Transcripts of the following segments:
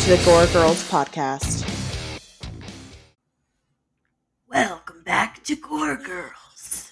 to the Gore Girls podcast. Welcome back to Gore Girls.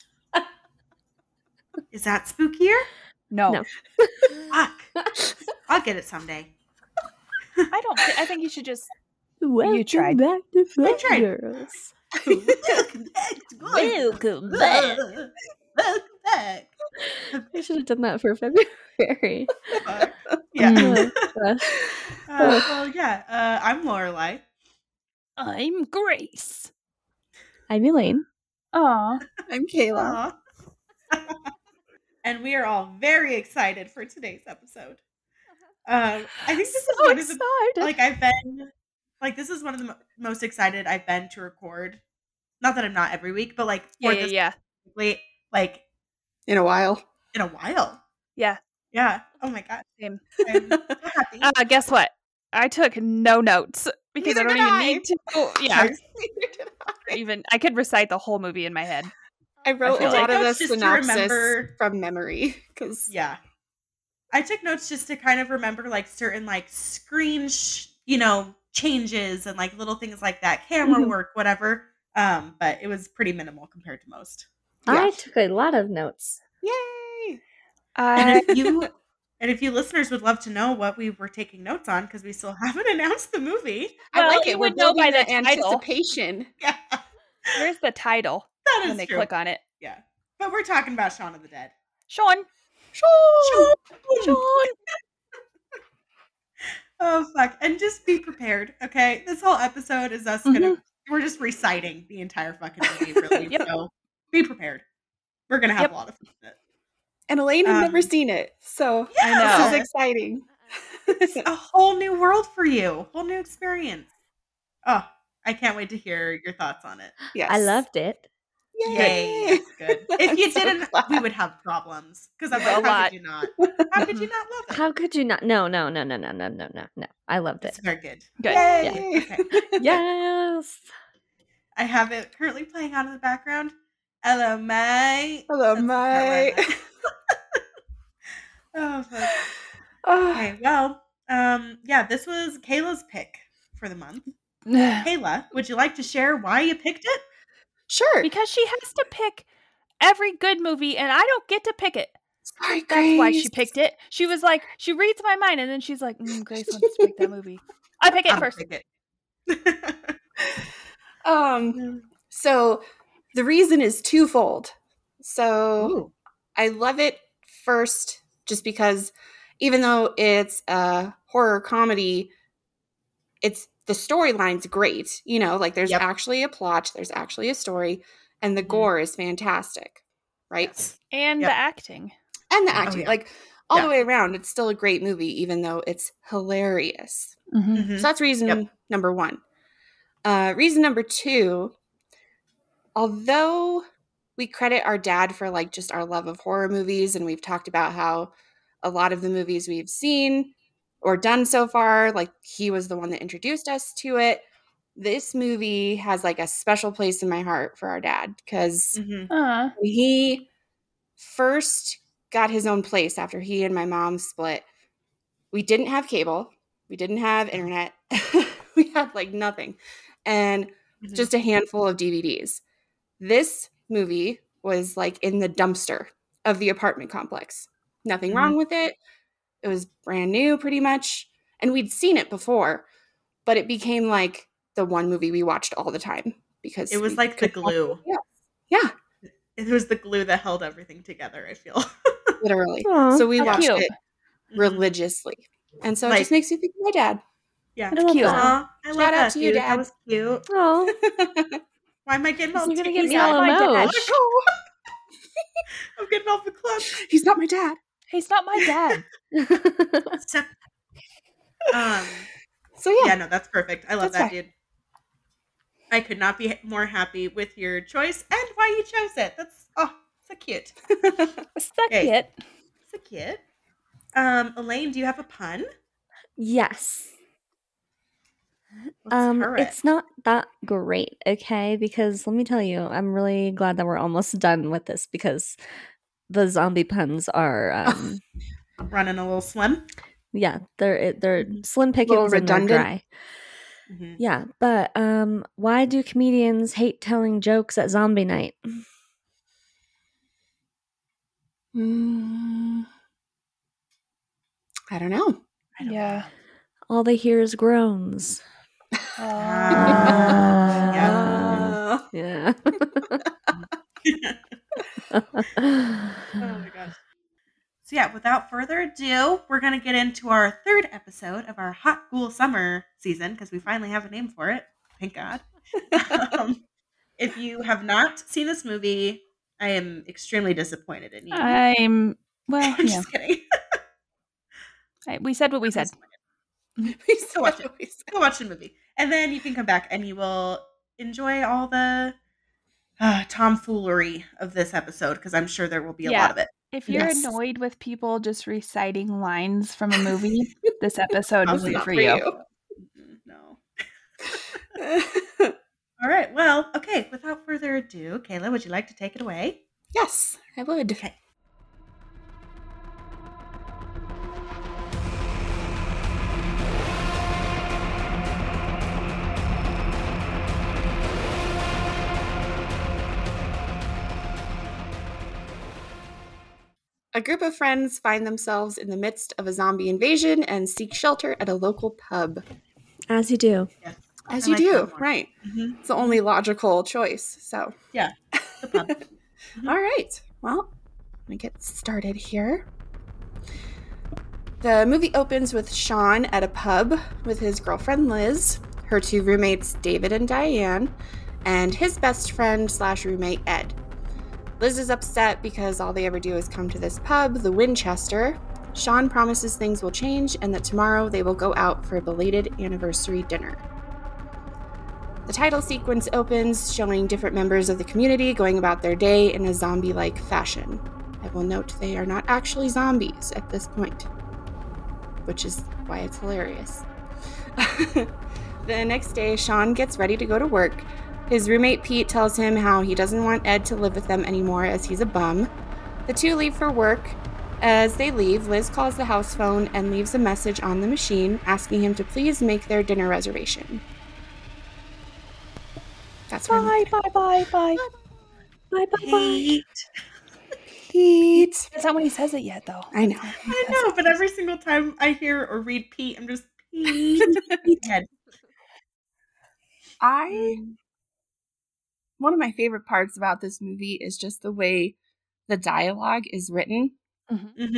Is that spookier? No. Fuck. I'll get it someday. I think you should just. Welcome You tried. back to I Gore tried. Girls. Welcome back to Gore Welcome Girls. back. Welcome back. I should have done that for February. Fuck. Yeah. Oh, gosh. Well, yeah. I'm Lorelai. I'm Grace. I'm Elaine. Aw. I'm Kayla. Aw. And we are all very excited for today's episode. I think this is So one of the excited. like I've been like this is one of the most excited I've been to record. Not that I'm not every week, but like for this specifically, like In a while. in a while. Yeah. Yeah. Oh my god. Same. I'm so happy. Guess what? I took no notes because Neither I don't did even I. need to. Yeah. I could recite the whole movie in my head. I wrote feel a lot like of the that's just to synopsis remember- from memory because Yeah. I took notes just to kind of remember like certain like screen changes and like little things like that, camera Mhm. work, whatever. But it was pretty minimal compared to most. I took a lot of notes. yay! And if you listeners would love to know what we were taking notes on, because we still haven't announced the movie. I Well, like you it. We're would know by building the the title. anticipation. Yeah. Where's the title That when is they true. click on it? Yeah. But we're talking about Shaun of the Dead. Sean. Shaun. Oh fuck. And just be prepared, okay? This whole episode is us we're just reciting the entire fucking movie, really. Yep. So be prepared. We're gonna have Yep. a lot of fun with it. And Elaine had never Um, seen it, so I know. this is exciting. It's a whole new world for you, whole new experience. Oh, I can't wait to hear your thoughts on it. Yes. I loved it. Yay, that's good. If I'm you so didn't, glad. we would have problems. Because I'm A like, how lot. could you not? How could you not love it? How could you not? No. I loved it. It's very good. Good. Yay! Okay. Yes. I have it currently playing on in the background. Hello, May. Hello, That's May. Carolina. Oh, fuck. Oh, Okay, well, yeah, this was Kayla's pick for the month. Kayla, would you like to share why you picked it? sure. Because she has to pick every good movie and I don't get to pick it. Sorry, That's why she Grace. picked it. She was like, she reads my mind and then she's like, Grace wants to pick that movie. I pick it I'll first. pick it. So the reason is twofold. So Ooh. I love it first just because even though it's a horror comedy, it's the storyline's great. You know, like there's Yep. actually a plot, there's actually a story, and the Mhm. gore is fantastic. Right? Yes. And Yep. the acting. And the acting. yeah. Like all Yeah. the way around, it's still a great movie, even though it's hilarious. Mhm. So that's reason Yep. number one. Reason number two, although we credit our dad for like just our love of horror movies, and we've talked about how a lot of the movies we've seen or done so far, like he was the one that introduced us to it. This movie has like a special place in my heart for our dad because Mhm. when he first got his own place after he and my mom split, we didn't have cable, we didn't have internet, we had like nothing, and Mhm. just a handful of DVDs. This movie was like in the dumpster of the apartment complex. Nothing Mhm. wrong with it. It was brand new pretty much, and we'd seen it before, but it became like the one movie we watched all the time because It was we like the couldn't- glue. Yeah, It was the glue that held everything together, I feel. literally. Aw, So we how watched cute. it religiously. And so it Like- just makes me think of my dad. Yeah. I love cute. that. Aw, I love Shout out that, to you, dude. Dad. That was cute. Oh, Why am I getting all you're gonna teary? get me not all my dad. emotional. I'm getting off the club. He's not my dad. He's not my dad. So, So yeah, yeah, no, that's perfect. I love That's that, dude. I could not be more happy with your choice and why you chose it. That's so cute. Stuck Okay. it. So cute. Elaine, do you have a pun? Yes. Let's hear it. It's not that great, okay? Because let me tell you, I'm really glad that we're almost done with this because the zombie puns are running a little slim. Yeah, they're Mhm. slim Little pickings and they're redundant. dry. Mhm. Yeah, but why do comedians hate telling jokes at zombie night? I don't know. I don't Yeah. All they hear is groans. Ah. Yeah. Oh my gosh. So yeah, without further ado, we're going to get into our third episode of our Hot Ghoul Summer season because we finally have a name for it. Thank God. If you have not seen this movie, I am extremely disappointed in you. I'm I'm yeah. just kidding. We said what we said. We said Go watch it. what we said. Go watch the movie. And then you can come back and you will enjoy all the tomfoolery of this episode because I'm sure there will be a lot of it. If you're Yes. annoyed with people just reciting lines from a movie, this episode is Probably not not for you. No. All right. Well, okay. Without further ado, Kayla, would you like to take it away? Yes, I would. Okay. A group of friends find themselves in the midst of a zombie invasion and seek shelter at a local pub. As you do. Yes. As I you like do, that one. right. Mhm. It's the only logical choice. So, Yeah. The pub. Mhm. All right. Well, let me get started here. The movie opens with Sean at a pub with his girlfriend Liz, her two roommates David and Diane, and his best friend / roommate Ed. Liz is upset because all they ever do is come to this pub, the Winchester. Sean promises things will change and that tomorrow they will go out for a belated anniversary dinner. The title sequence opens, showing different members of the community going about their day in a zombie-like fashion. I will note they are not actually zombies at this point, which is why it's hilarious. The next day, Sean gets ready to go to work. His roommate Pete tells him how he doesn't want Ed to live with them anymore as he's a bum. The two leave for work. As they leave, Liz calls the house phone and leaves a message on the machine asking him to please make their dinner reservation. That's where Bye. Pete. Pete. That's not when he says it yet, though. I know. I know, but every single time I hear or read Pete, I'm just Pete. Head. One of my favorite parts about this movie is just the way the dialogue is written. Mhm.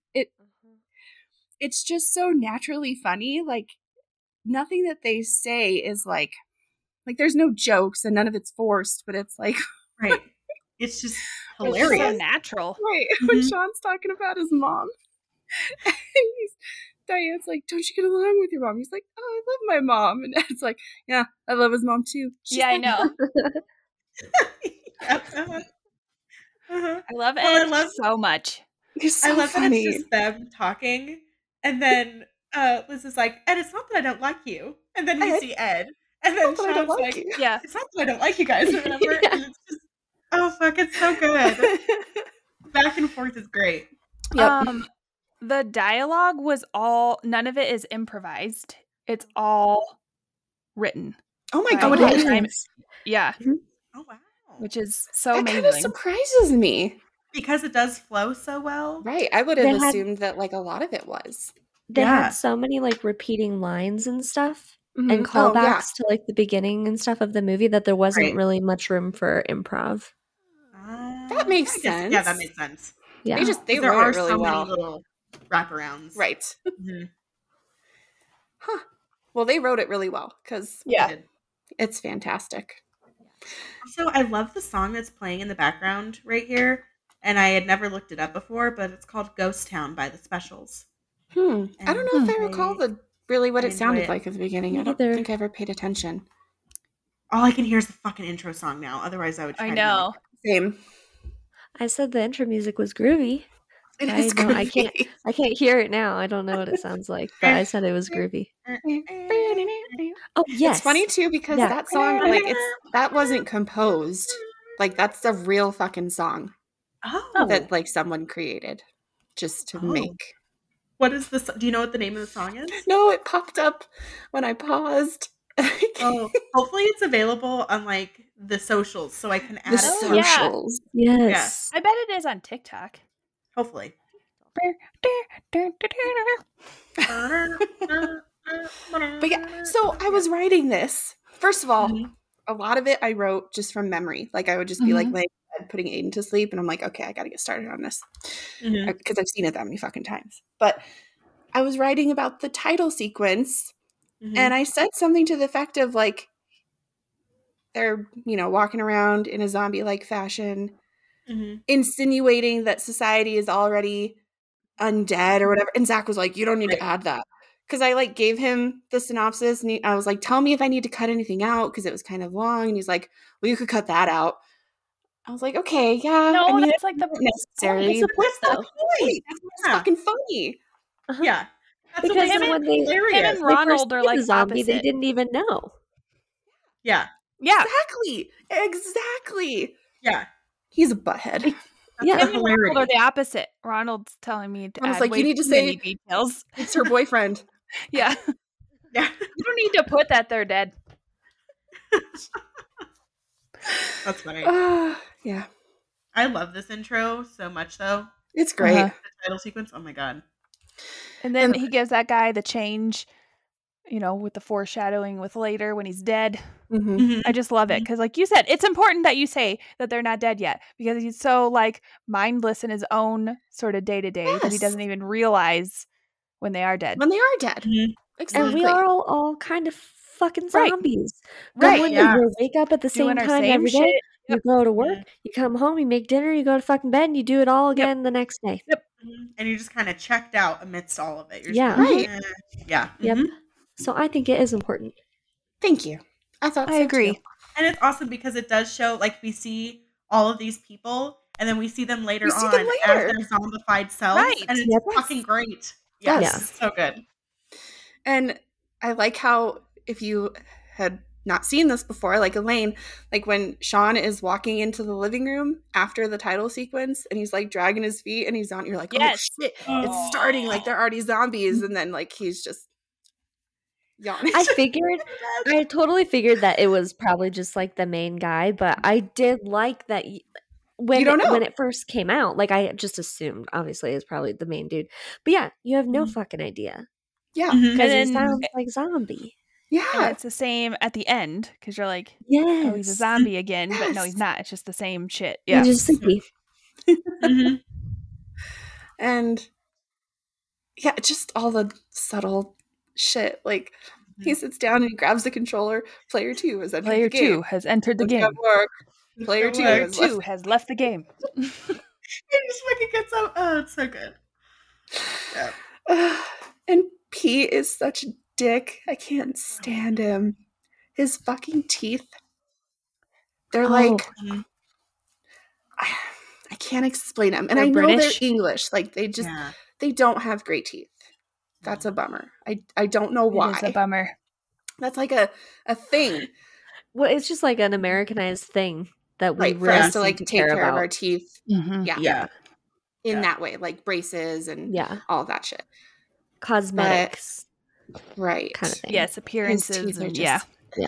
It's just so naturally funny. Like, nothing that they say is like there's no jokes and none of it's forced, but it's like, Right. It's just It's just so hilarious. natural. right, when Mhm. Sean's talking about his mom. And Diane's like, don't you get along with your mom? He's like, oh, I love my mom. And Ed's like, yeah, I love his mom too. She's Yeah, I like- know. Yeah, uh-huh. Uh-huh. I love Well, I Ed love- so much. He's so I love funny. that it's just them talking, and then Liz is like, Ed, it's not that I don't like you. And then we Ed, see Ed, and then Not that I don't Sean's like like, you. Yeah. it's not that I don't like you guys, remember? Yeah. And it's just, oh, fuck, it's so good. Back and forth is great. Yep. The dialogue was none of it is improvised. It's all written. Oh my Oh, god. it is. Yeah, Oh, wow. which is so That kind of amazing. surprises me. Because it does flow so well. Right. I would have They had- assumed that like a lot of it was. They Yeah. had so many like repeating lines and stuff and Oh, callbacks yeah. to like the beginning and stuff of the movie that there wasn't Right. really much room for improv. That makes I guess- Yeah, sense. that makes sense. Yeah. They there wrote are it really so well. many little wraparounds. Right. Mhm. Huh. Well, they wrote it really well because Yeah. Good. it's fantastic. Also, I love the song that's playing in the background right here. And I had never looked it up before, but it's called Ghost Town by the Specials. I don't know if I And recall I really what it enjoy sounded it. like at the beginning. Me I don't neither. think I ever paid attention. All I can hear is the fucking intro song now. Otherwise, I would try I to know. Same. I said the intro music was groovy. It I is don't- I groovy. I can't hear it now. I don't know what it sounds like, but I said it was groovy. Oh, yes. It's funny too because Yeah. that song, like, that wasn't composed. Like, that's a real fucking song Oh, that like someone created just to Oh. make What is this? Do you know what the name of the song is? No, it popped up when I paused. Oh, hopefully it's available on like the socials so I can add The it. Oh, yeah. socials. Yes. I bet it is on TikTok. Hopefully. But yeah, so I was writing this. First of all, a lot of it I wrote just from memory. Like I would just be like laying in bed, putting Aiden to sleep, and I'm like, okay, I got to get started on this because I've seen it that many fucking times. But I was writing about the title sequence, and I said something to the effect of like, they're walking around in a zombie-like fashion, insinuating that society is already undead or whatever. And Zach was like, you don't need to add that. Because I like gave him the synopsis and I was like, tell me if I need to cut anything out because it was kind of long. And he's like, well, you could cut that out. I was like, okay, yeah. No, I mean, that's like the necessary. It's a point, though. That's fucking funny. Yeah. That's Because what when they him and Ronald are like the zombie, opposite. they didn't even know. Yeah. Yeah. Exactly. Yeah. He's a butthead. Yeah. Him and Ronald are the opposite. Ronald's telling me to I was add like, way you need to too say many details. It's her boyfriend. Yeah. Yeah. You don't need to put that they're dead. That's funny. Yeah. I love this intro so much though. It's great. Uh-huh. The title sequence. Oh my god. And then he gives that guy the change, with the foreshadowing with later when he's dead. I just love it because, like you said, it's important that you say that they're not dead yet because he's so like mindless in his own sort of day to day that he doesn't even realize when they are dead. When they are dead. Exactly. And we are all kind of fucking Right. zombies. Right, When yeah. you wake up at the Doing same our time same every day, shit. you go to work, you come home, you make dinner, you go to fucking bed, and you do it all again the next day. And you're just kind of checked out amidst all of it. You're Yeah. just Right. Yeah. Yep. So I think it is important. Thank you. I thought I so agree. too. And it's awesome because it does show, like, we see all of these people, and then we see them later We see on them as later. their zombified selves, Right. and it's Yep. fucking great. Yes, Yes. it's so good. And I like how, if you had not seen this before, like Elaine, like when Sean is walking into the living room after the title sequence and he's like dragging his feet and he's on, you're like, Yes. oh shit, it's starting, like they're already zombies. And then like he's just yawning. I totally figured that it was probably just like the main guy, but I did like that when You don't know. when it first came out, like I just assumed obviously it's probably the main dude. But yeah, you have no fucking idea Yeah. Mhm. because he And then- sounds like zombie. And Yeah. it's the same at the end because you're like, Yes. oh, he's a zombie again, but no, he's Yes. not. It's just the same shit. He's Yeah. just sleepy. Mhm. And yeah, just all the subtle shit. Like he sits down and he grabs the controller. Player 2 has entered Player the game. 2 has entered the Look game. at work. Player 2 Player has 2 has left the game. It just fucking gets up. Oh, it's so good. Yeah. And Pete is such a dick. I can't stand him. His fucking teeth. They're like, Mhm. I can't explain them. And They're I know British. they're English. Like they just, Yeah. they don't have great teeth. That's a bummer. I don't know It is a why. bummer. That's like a thing. Well, it's just like an Americanized thing that we Right. For really us to seem like to take care care of about. our teeth. Mhm. Yeah. Yeah. In Yeah. that way. Like braces and Yeah, all that shit. cosmetics Right. kind of thing. Yes, His appearances. teeth are And, just yeah.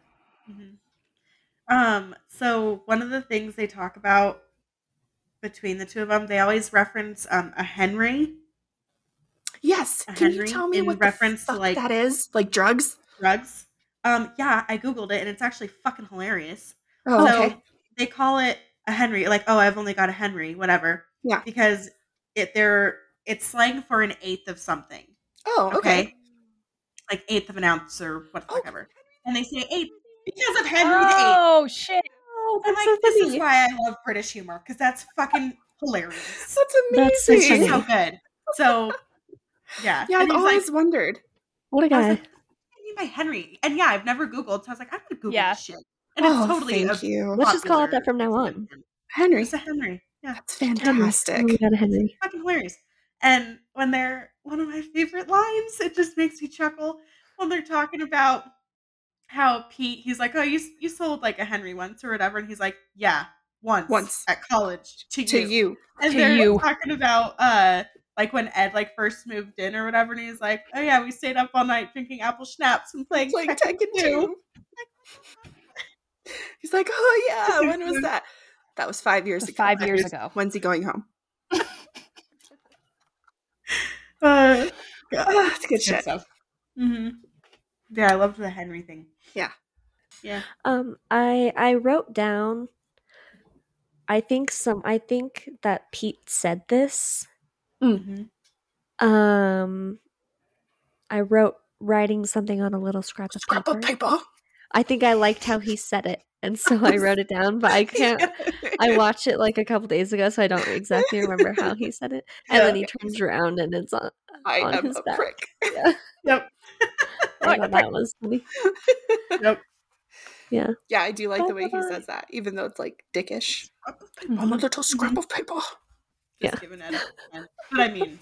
Mhm. So one of the things they talk about between the two of them, they always reference a Henry Yes. A Can you Henry tell me in what reference the to, fuck like- that is? Like drugs? drugs. Yeah, I googled it and it's actually fucking hilarious. Oh, So okay. they call it a Henry, like, oh, I've only got a Henry, whatever. Yeah. Because it's slang for an eighth of something. Oh, okay. Like eighth of an ounce or Oh, whatever. And they say eighth because of Henry the Eighth. Oh, shit. Oh, I'm that's like, so this is funny. why I love British humor, because that's fucking hilarious. That's That's so It's amazing. just so good. So, yeah. Yeah, I've And he's always like, wondered. What a I was guy. like, what do you mean by Henry? And yeah, I've never Googled, so I was like, I'm going to Google Yeah. this shit. And it's Oh, totally thank you. Let's just call it that popular from now on. expression. Henry. It's a Henry. Yeah. That's Henry. fantastic. Oh, we got a Henry. Fucking hilarious. And when they're one of my favorite lines, it just makes me chuckle when they're talking about how Pete, he's like, oh, you sold like a Henry once or whatever, and he's like, yeah, once Once. at college to To you. you. And To they're you. talking about like when Ed like first moved in or whatever, and he's like, "Oh yeah, we stayed up all night drinking apple schnapps and playing Tekken 2." He's like, "Oh yeah, when was that?" That was 5 years ago. 5 years ago. When's he going home? It's good shit. stuff. Yeah, I loved the Henry thing. Yeah. I wrote down. I think that Pete said this. I wrote writing something on a little scrap of paper. I think I liked how he said it, and so I wrote it down. But I can't. I watched it like a couple days ago, so I don't exactly remember how he said it. And then he turns around, and it's on his back. Prick. Yeah. Yep. I thought that was funny. Yep. Yeah. Yeah, I do like the way he says that, even though it's like dickish. On a little scrap of paper. Just giving it but I mean,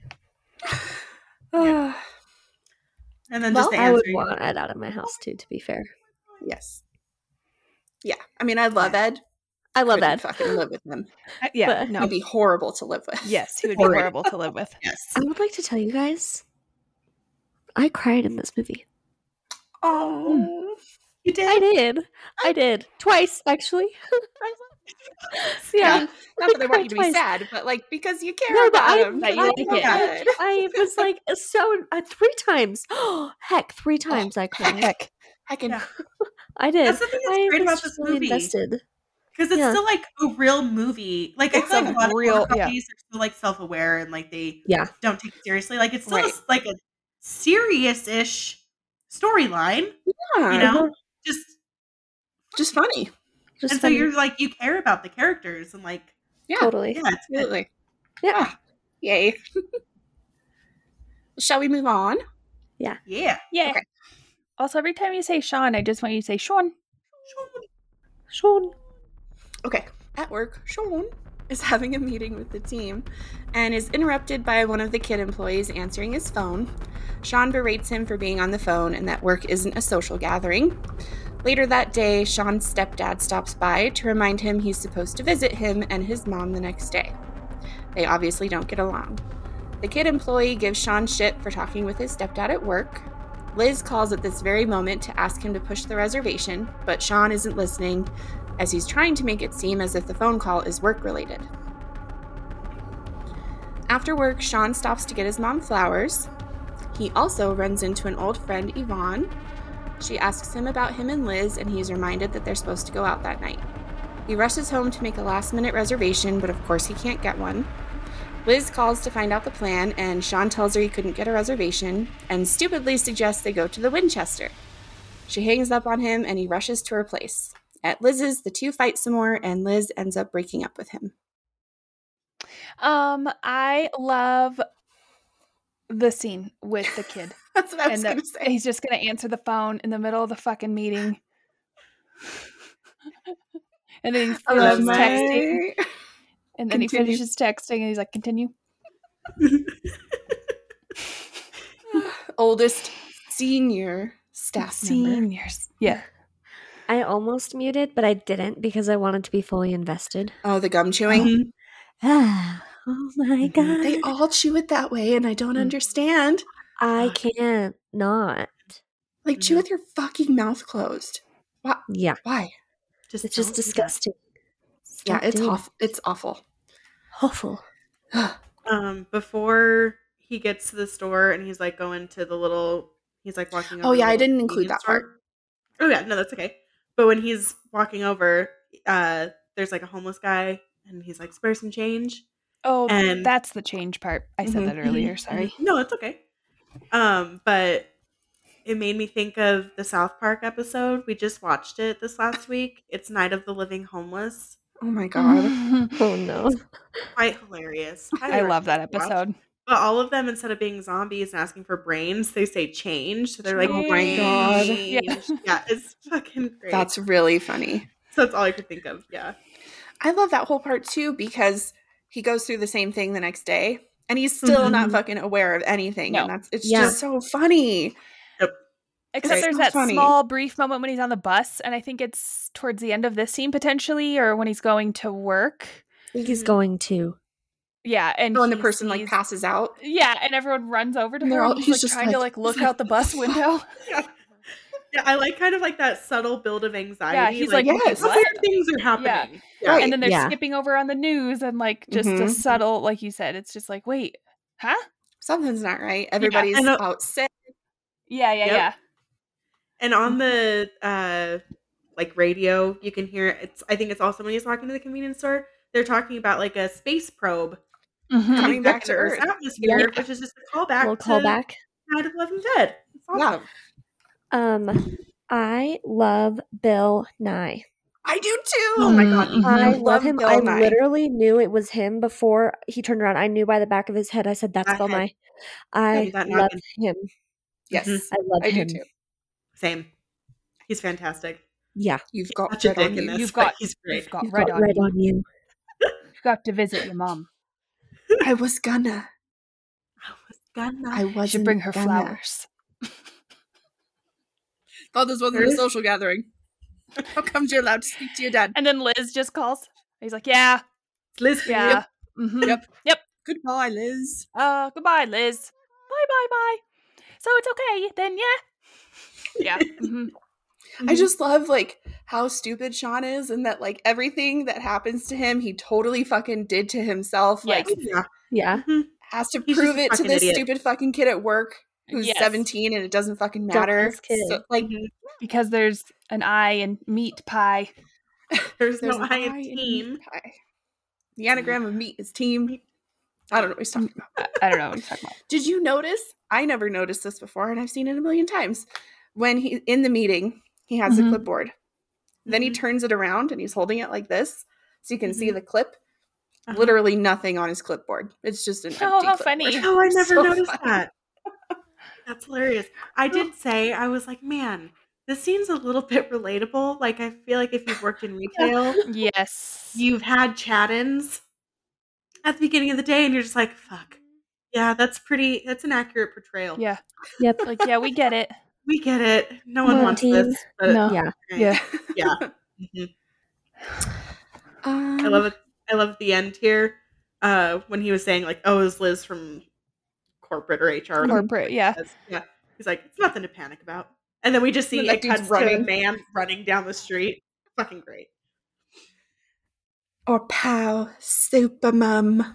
and then I would want Ed out of my house too. To be fair. Yes. Yeah, I mean, I love Ed. I love Couldn't Ed. fucking live with him. Yeah, He'd be horrible to live with. Yes, he would be horrible to live with. Yes. I would like to tell you guys, I cried in this movie. Oh, you did? I did. Twice, actually. Yeah. Not that I want you to be sad, but like because you care about him. That you like it. I was like so 3 times. Heck, 3 times I cried. Heck. Yeah. I did. That's the thing that's great about this really movie. invested. Because it's still like a real movie. Like it's like a lot of horror companies are still like self-aware and like they don't take it seriously. Like it's still like a serious-ish storyline. Yeah. You know? Just funny. And so you're like you care about the characters and like totally. Yeah, absolutely. Yeah. Yay. Shall we move on? Yeah. Yeah. Okay. Also, every time you say Sean, I just want you to say Sean. Sean. Okay. At work, Sean is having a meeting with the team and is interrupted by one of the kid employees answering his phone. Sean berates him for being on the phone and that work isn't a social gathering. Later that day, Sean's stepdad stops by to remind him he's supposed to visit him and his mom the next day. They obviously don't get along. The kid employee gives Sean shit for talking with his stepdad at work. Liz calls at this very moment to ask him to push the reservation, but Sean isn't listening, as he's trying to make it seem as if the phone call is work-related. After work, Sean stops to get his mom flowers. He also runs into an old friend, Yvonne. She asks him about him and Liz, and he's reminded that they're supposed to go out that night. He rushes home to make a last-minute reservation, but of course he can't get one. Liz calls to find out the plan, and Sean tells her he couldn't get a reservation, and stupidly suggests they go to the Winchester. She hangs up on him, and he rushes to her place. At Liz's, the two fight some more, and Liz ends up breaking up with him. I love the scene with the kid. That's what I was going to say. He's just going to answer the phone in the middle of the fucking meeting. And then he finishes texting. And then he finishes texting and he's like, continue. Oldest senior staff member. Seniors. Yeah. I almost muted, but I didn't because I wanted to be fully invested. Oh, the gum chewing? Oh my god. They all chew it that way and I don't understand. I can't not. Like, chew with your fucking mouth closed. Why? Yeah. Why? It's just disgusting. Yeah, it's awful. It's awful. Awful. Before he gets to the store and he's like going to the little, he's like walking over. Oh yeah, I didn't include that part. Oh yeah, no, that's okay. But when he's walking over, there's like a homeless guy and he's like, spare some change. Oh, and that's the change part. I said that earlier. Sorry. No, it's okay. But it made me think of the South Park episode. We just watched it this last week. It's Night of the Living Homeless. Oh my god. Oh no. Quite hilarious. I love that episode. But all of them, instead of being zombies and asking for brains, they say change. So they're like, oh my god. Yeah, it's fucking great. That's really funny. So that's all I could think of. Yeah. I love that whole part too because he goes through the same thing the next day and he's still not fucking aware of anything. No. And it's just so funny. Yep. Except there's that small brief moment when he's on the bus, and I think it's towards the end of this scene potentially, or when he's going to work. I think he's going to. Yeah, and the person like passes out. Yeah, and everyone runs over to her. He's just trying to like look out the bus window. Yeah, I like kind of like that subtle build of anxiety. Yeah, he's like yes. Weird things are happening. Yeah. Right. And then they're skipping over on the news and like just a subtle, like you said, it's just like, wait, huh? Something's not right. Everybody's out sick. Yeah. And on the like radio, you can hear it's. I think it's also when he's talking to the convenience store. They're talking about like a space probe coming back to Earth's atmosphere, which is just a callback to Night of the Living Dead. It's awesome. I love Bill Nye. I do too. Oh my god, I love him. I literally knew it was him before he turned around. I knew by the back of his head. I said, "That's Bill Nye." I love him. Yes, I love him. Do too. Same. He's fantastic. Yeah, you've got such a dick in this. You've got he's great. You've got red on you. You've got to visit your mom. I was gonna. I wasn't. Should bring her flowers. Thought this wasn't a social gathering. How come you're allowed to speak to your dad? And then Liz just calls. He's like, "Yeah, Liz. Yeah. Yep. Goodbye, Liz. Goodbye, Liz. Bye. So it's okay then, yeah. Yeah. I just love like how stupid Sean is, and that like everything that happens to him, he totally fucking did to himself. Yes. Like, has to He's prove it to this idiot. Stupid fucking kid at work who's 17 and it doesn't fucking matter. So, like, because there's an I in meat pie. There's no I in team. The anagram of meat is team. I don't know what he's talking about. I don't know what he's talking about. Did you notice? I never noticed this before, and I've seen it a million times. When he in the meeting, he has a clipboard. Then he turns it around and he's holding it like this, so you can see the clip. Literally nothing on his clipboard. It's just an empty how clipboard. funny! Oh, I never noticed that. That's hilarious. I did say, I was like, man, this seems a little bit relatable. Like, I feel like if you've worked in retail, yes, you've had chat-ins at the beginning of the day, and you're just like, fuck. Yeah, that's an accurate portrayal. Yeah. Yep. Like, yeah, we get it. We get it. No one wants this. But No. Yeah. Yeah. I love it. I love the end here when he was saying like, "Oh, is Liz from corporate or HR?" Corporate, yeah. Yeah. He's like, "It's nothing to panic about." And then we just see it cuts to a man running down the street. Fucking great. Or pow, super mum.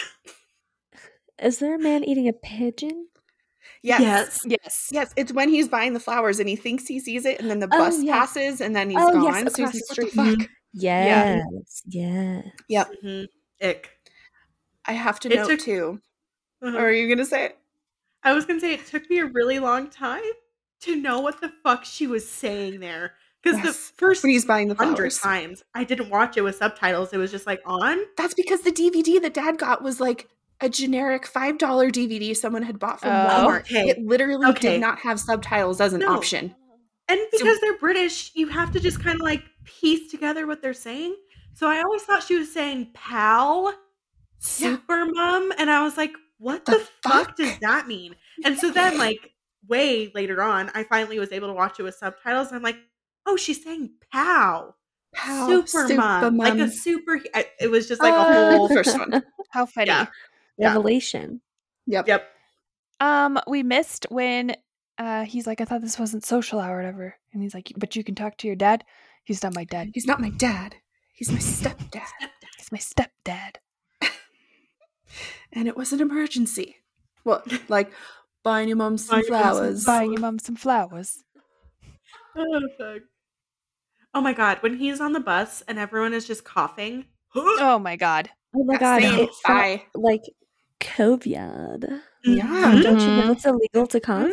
Is there a man eating a pigeon? Yes. It's when he's buying the flowers and he thinks he sees it, and then the bus passes, and then he's gone. Yes, so he's the like, "What the fuck?" Yes. Yep. Ick. I have to note too. Or are you gonna say it? I was gonna say it took me a really long time to know what the fuck she was saying there. Because the first when he's buying the 100 flowers. times I didn't watch it with subtitles. It was just like on. That's because the DVD that Dad got was like a generic $5 DVD someone had bought from Walmart. Okay. It literally did not have subtitles as an option. And because they're British, you have to just kind of like piece together what they're saying. So I always thought she was saying pal, super mum. And I was like, what the fuck does that mean? And so then like way later on, I finally was able to watch it with subtitles. And I'm like, oh, she's saying pal. Super mum. Like a super, it was just like a whole first one. How funny. Yeah. Revelation. Yep. We missed when he's like, I thought this wasn't social hour or whatever. And he's like, but you can talk to your dad? He's not my dad. He's not my dad. He's my stepdad. He's my stepdad. And it was an emergency. What? Like, buying your mom some flowers. Buying your mom some flowers. Oh, fuck. Oh my god, when he's on the bus and everyone is just coughing. Oh my god. Oh my god, it felt like COVID. Yeah. Don't you know it's illegal to cough?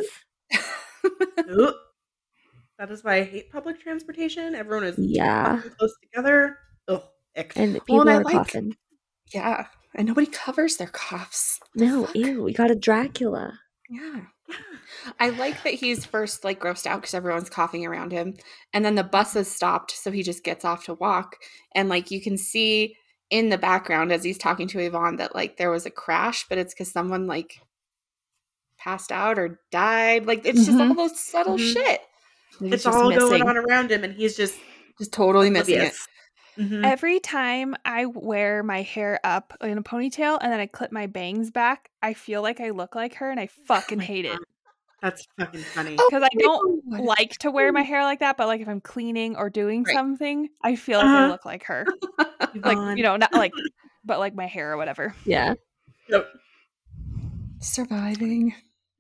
That is why I hate public transportation. Everyone is close together. Ugh, and people are coughing. Yeah, and nobody covers their coughs. No, ew, we got a Dracula. Yeah. I like that he's first like grossed out because everyone's coughing around him, and then the bus has stopped, so he just gets off to walk, and like you can see in the background as he's talking to Yvonne that like there was a crash, but it's because someone like passed out or died. Like it's just all those subtle shit. It's all going on around him, and he's just totally missing it. Every time I wear my hair up in a ponytail and then I clip my bangs back, I feel like I look like her and I fucking hate it. That's fucking funny. Because I don't like to wear my hair like that, but like if I'm cleaning or doing something, I feel like I look like her. Like, you know, not like, but like my hair or whatever. Yeah. Yep. Surviving.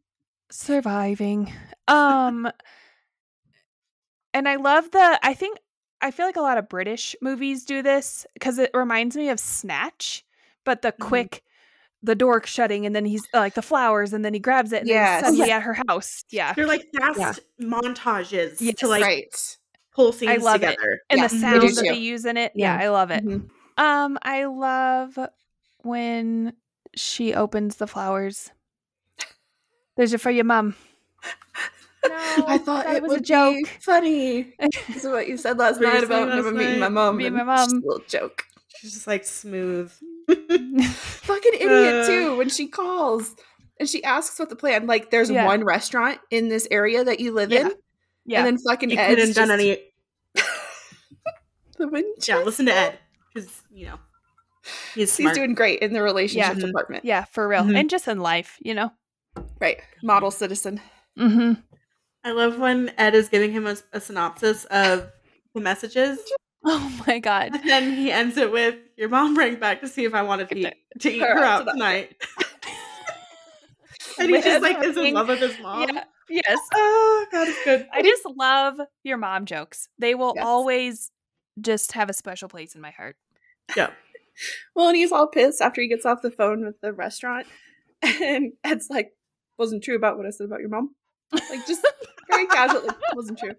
And I love I feel like a lot of British movies do this because it reminds me of Snatch, but the quick, the door shutting and then he's like the flowers and then he grabs it and then he's suddenly at her house. Yeah. They're like fast montages to like pull scenes I love together. It. And the sound that they use in it. Yeah, I love it. I love when she opens the flowers. There's it for your mom. No, I thought it was a joke. Funny. This is what you said last night about never meeting my mom. Meeting my mom. Just a little joke. She's just like smooth. Fucking idiot too. When she calls and she asks what the plan. Like, there's one restaurant in this area that you live in. Yeah. And then fucking Ed couldn't done any. The wind. Yeah, listen to Ed because you know he's doing great in the relationship department. Yeah, for real, and just in life, you know. Right, model citizen. I love when Ed is giving him a synopsis of the messages. Oh my god! And then he ends it with, "Your mom rang back to see if I wanted to eat her out tonight." And he just like is in love with his mom. Yeah. Yes. Oh god, it's good. I just love your mom jokes. They will always just have a special place in my heart. Yeah. Well, and he's all pissed after he gets off the phone with the restaurant, and Ed's like, "Wasn't true about what I said about your mom." Like, just very casually, wasn't true.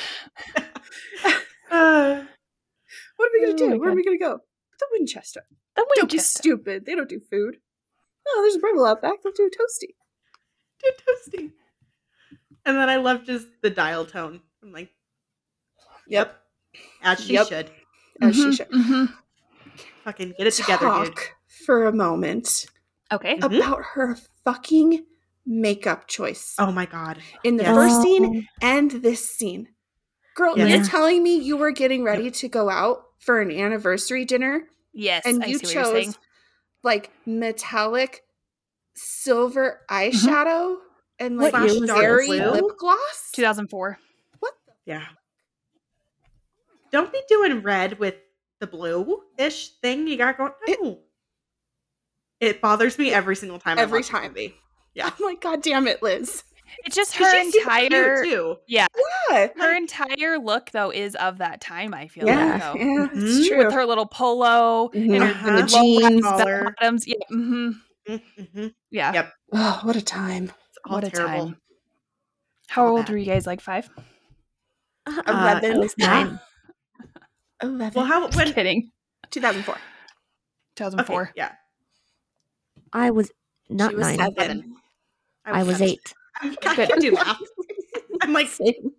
What are we gonna do? Where are we gonna go? The Winchester. Don't be stupid. They don't do food. Oh, there's a Breville out back. They'll do toasty. And then I love just the dial tone. I'm like, yep. As she should. As she should. Fucking get it together, dude. Talk for a moment. Okay. About her fucking makeup choice. Oh my god. In the first scene and this scene. Girl, you're telling me you were getting ready to go out for an anniversary dinner? Yes. And you chose like metallic silver eyeshadow and like berry lip gloss? 2004. What? Yeah. Don't be doing red with the blue-ish thing you got going. No. It bothers me every single time. Every time. Yeah. I'm like, God damn it, Liz. It's just her entire too. Yeah. Her entire look though is of that time, I feel like though. Yeah, it's true. With her little polo and her the jeans, bottoms. Yeah. Yeah. Yep. Oh, what a time. What a time. How old were you guys? Like 5? 11. 9. 11. Well, Just kidding. 2004. 2004. Okay, yeah. I was not 9. 7. I was 8. I can do math. I'm like,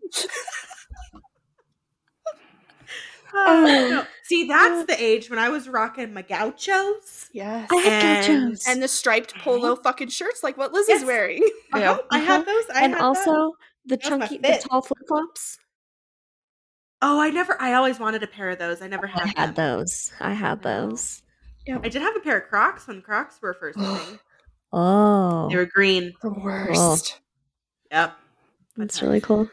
no. See, that's the age when I was rocking my gauchos. Yes. I had gauchos. And the striped polo fucking shirts like what Liz is wearing. I had those. And also the chunky, the tall flip-flops. Oh, I always wanted a pair of those. I never had those. I had those. Yep. I did have a pair of Crocs when Crocs were first a thing. Oh. They were green. The worst. Yep. That's really cool.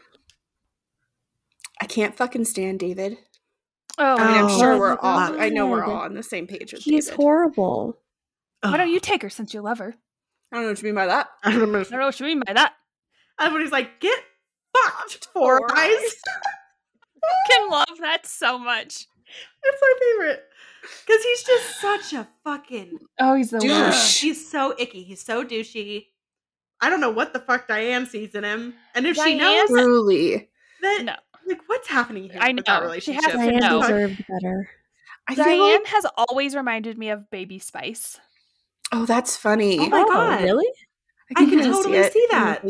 I can't fucking stand David. Oh, I mean, I'm sure we're all. I know we're all on the same page with He's David. horrible. Why don't you take her since you love her? I don't know what you mean by that. I don't know what you mean by that. Everybody's like, get fucked, Four Eyes. Can love that so much. It's my favorite. Because he's just such a fucking he's the worst. He's so icky. He's so douchey. I don't know what the fuck Diane sees in him. And if she knows truly, then like what's happening here? I know. With that relationship? She has to know. Deserved better. Diane has always reminded me of Baby Spice. Oh, that's funny. Oh my god. Really? I can totally see that.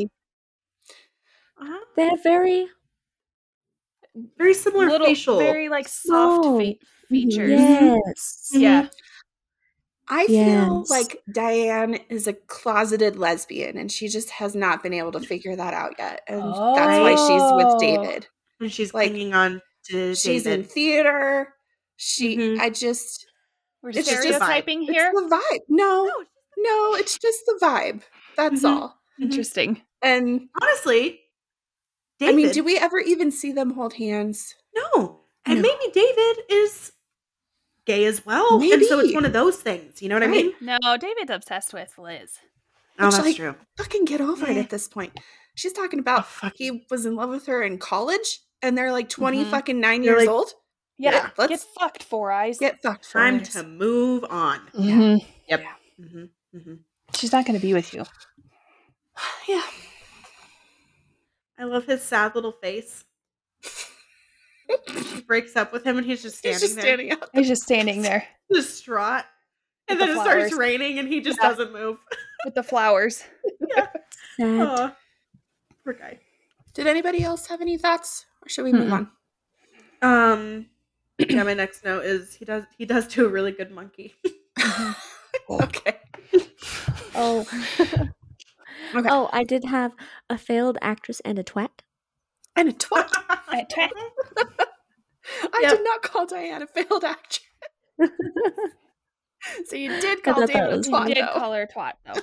They have very similar facial. Very like soft features. Yes. Yeah. I feel like Diane is a closeted lesbian and she just has not been able to figure that out yet. And that's why she's with David. And she's clinging on to she's David. In theater. I just... We're It's just a stereotyping here? It's the vibe. No, it's just the vibe. That's all. Interesting. And honestly, David, I mean, do we ever even see them hold hands? No. And maybe David is gay as well. Maybe. And so it's one of those things. You know what I mean? No, David's obsessed with Liz. Oh, that's true. Fucking get over it at this point. She's talking about he was in love with her in college, and they're like 20 fucking 9 years old. Yeah, get fucked, Four Eyes. Get fucked, Four Time Eyes. to move on. Mm-hmm. Yep. Yeah. Mm-hmm. She's not going to be with you. Yeah. I love his sad little face. She breaks up with him, and he's just standing there. He's just standing there. Distraught. And then it starts raining, and he just doesn't move. With the flowers. Yeah. Sad. Poor guy. Did anybody else have any thoughts? Or should we move on? Yeah, my next note is he does do a really good monkey. Okay. Oh. Okay. Oh, I did have a failed actress and a twat. And a twat. A twat. I did not call Diane a failed actress. So you did call David a twat. You did call her a twat, though.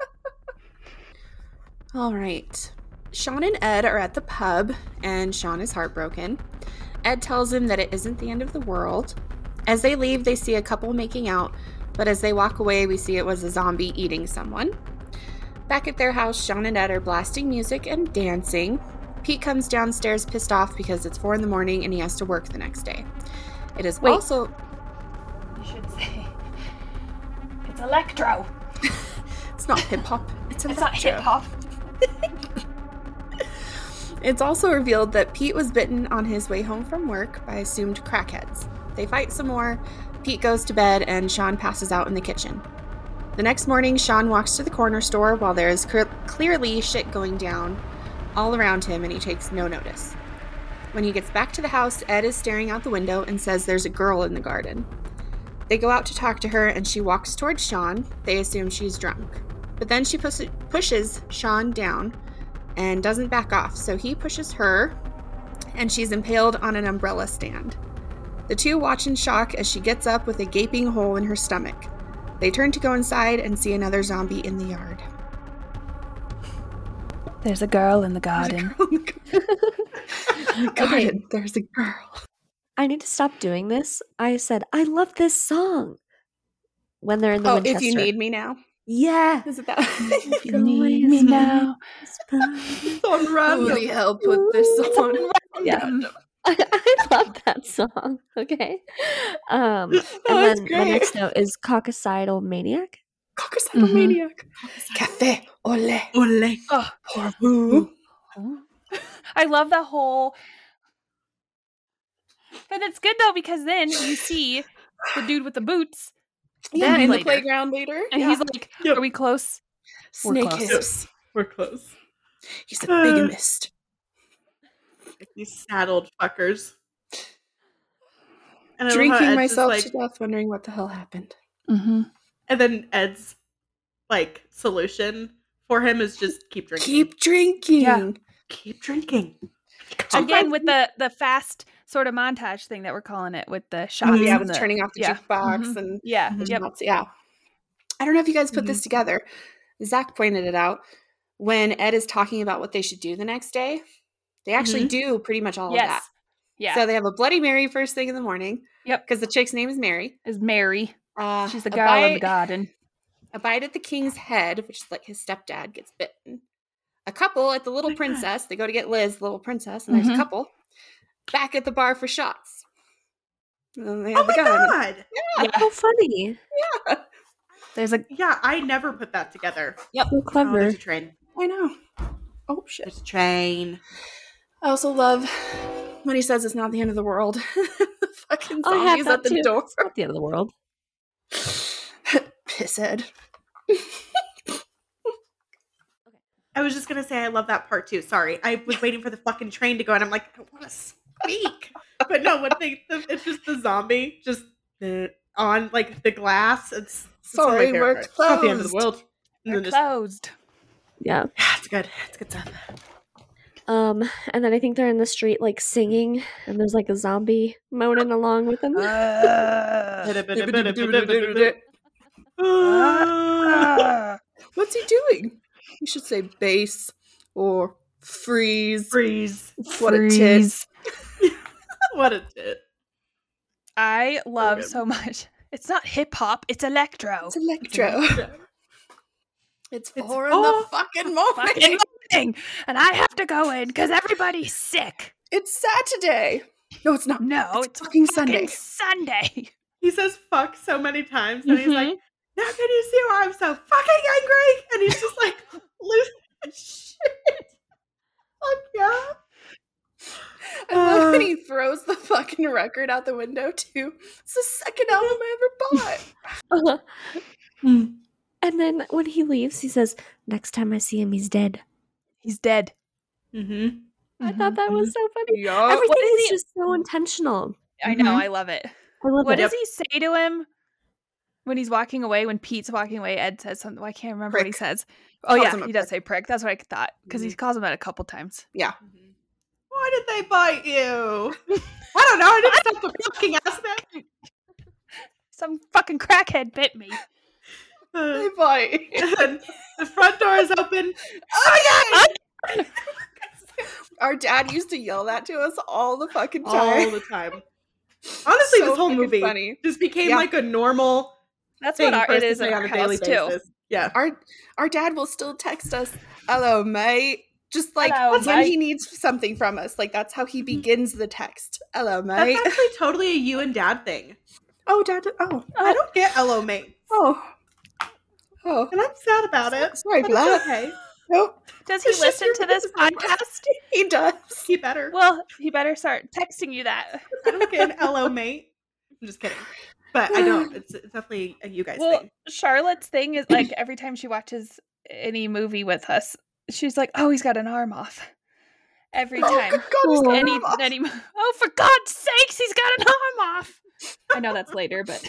All right. Sean and Ed are at the pub, and Sean is heartbroken. Ed tells him that it isn't the end of the world. As they leave, they see a couple making out, but as they walk away, we see it was a zombie eating someone. Back at their house, Sean and Ed are blasting music and dancing. Pete comes downstairs pissed off because it's 4 a.m. and he has to work the next day. It is also... You should say... It's electro. It's not hip-hop. It's not hip-hop. It's also revealed that Pete was bitten on his way home from work by assumed crackheads. They fight some more, Pete goes to bed, and Sean passes out in the kitchen. The next morning, Sean walks to the corner store while there is clearly shit going down all around him, and he takes no notice. When he gets back to the house, Ed is staring out the window and says there's a girl in the garden. They go out to talk to her, and she walks towards Sean. They assume she's drunk. But then she pushes Sean down and doesn't back off, so he pushes her, and she's impaled on an umbrella stand. The two watch in shock as she gets up with a gaping hole in her stomach. They turn to go inside and see another zombie in the yard. There's a girl in the garden. There's a girl. I need to stop doing this. I said, I love this song. When they're in the Winchester. If you need me now. Yeah. Is it that? If you need me now. On random. Who the hell put this on? Yeah. I love that song. Okay. And then my next note is Coccicidal Maniac. Coccicidal Maniac. Cafe. Ole. Ole. Oh. I love the whole... But it's good, though, because then you see the dude with the boots. Yeah, in the playground later. And he's like, are we close? Snake hips. We're close. He's a bigamist. These saddled fuckers. And drinking myself to death, wondering what the hell happened. Mm-hmm. And then Ed's solution for him is just keep drinking. Keep drinking. Yeah. Keep drinking. Again, with the fast sort of montage thing that we're calling it, with the shots. Yeah, with turning off the jukebox and yeah. I don't know if you guys put this together. Zach pointed it out. When Ed is talking about what they should do the next day, they actually do pretty much all of that. Yeah. So they have a Bloody Mary first thing in the morning. Yep. Because the chick's name is Mary. Is Mary. She's the girl in the garden. A bite at the king's head, which is like his stepdad gets bitten. A couple at the Little Princess. They go to get Liz, the Little Princess, and there's a couple back at the bar for shots. And then they have the gun. God! Yeah. How funny. Yeah. There's a I never put that together. Yep. So clever. There's a train. I know. Oh shit. There's a train. I also love when he says it's not the end of the world. The fucking zombies at the door. It's not the end of the world. Pisshead. I was just gonna say I love that part too. Sorry, I was waiting for the fucking train to go, and I'm like, I want to speak, but no. It's just the zombie just on the glass. It's sorry, we're closed. It's not the end of the world. We're closed. Yeah, it's good. It's good stuff. And then I think they're in the street like singing, and there's like a zombie moaning along with them. What's he doing? You should say bass or freeze. Freeze. What a tit. What a tit. I love so much. It's not hip hop, it's electro. It's electro. It's 4 in the fucking morning. And I have to go in because everybody's sick. It's Saturday. No, it's not. No, it's fucking Sunday. Sunday. He says fuck so many times, and he's like, now can you see why I'm so fucking angry? And he's just like, losing his shit. Fuck yeah. I love when he throws the fucking record out the window, too. It's the second album I ever bought. And then when he leaves, he says, next time I see him, he's dead. He's dead. I thought that was so funny. Yup. Everything is just so intentional. I know, I love it. I love What it. does he say to him when he's walking away? When Pete's walking away, Ed says something. Well, I can't remember what he says. Oh, Calls yeah, him a he does prick. say prick. That's what I thought. Because he calls him that a couple times. Yeah. Why did they bite you? I don't know. I didn't stop the fucking aspect. Some fucking crackhead bit me. They bite. And the front door is open. Oh my god! Our dad used to yell that to us all the fucking time. All the time. Honestly, So this whole fucking movie funny. just became Yeah. like a normal That's thing what for us it to is say in on our a daily house, too. basis. Yeah. Our dad will still text us, hello, mate. Just like Hello, when mate. he needs something from us. Like that's how he begins the text. Hello, That's mate. actually totally a you and dad thing. Oh, dad. Oh. I don't get hello mate. Oh. Oh. And I'm sad about it. Sorry, but Vlad. it's okay. Nope. Does he It's just listen your to this podcast? He does. He better. Well, he better start texting you that. I don't get an hello mate. I'm just kidding. But I don't. It's definitely a you guys Well, thing. Charlotte's thing is like every time she watches any movie with us, she's like, "Oh, he's got an arm off." Every time. Good God, he's got an Any, arm off. any, oh, for God's sakes, he's got an arm off. I know that's later, but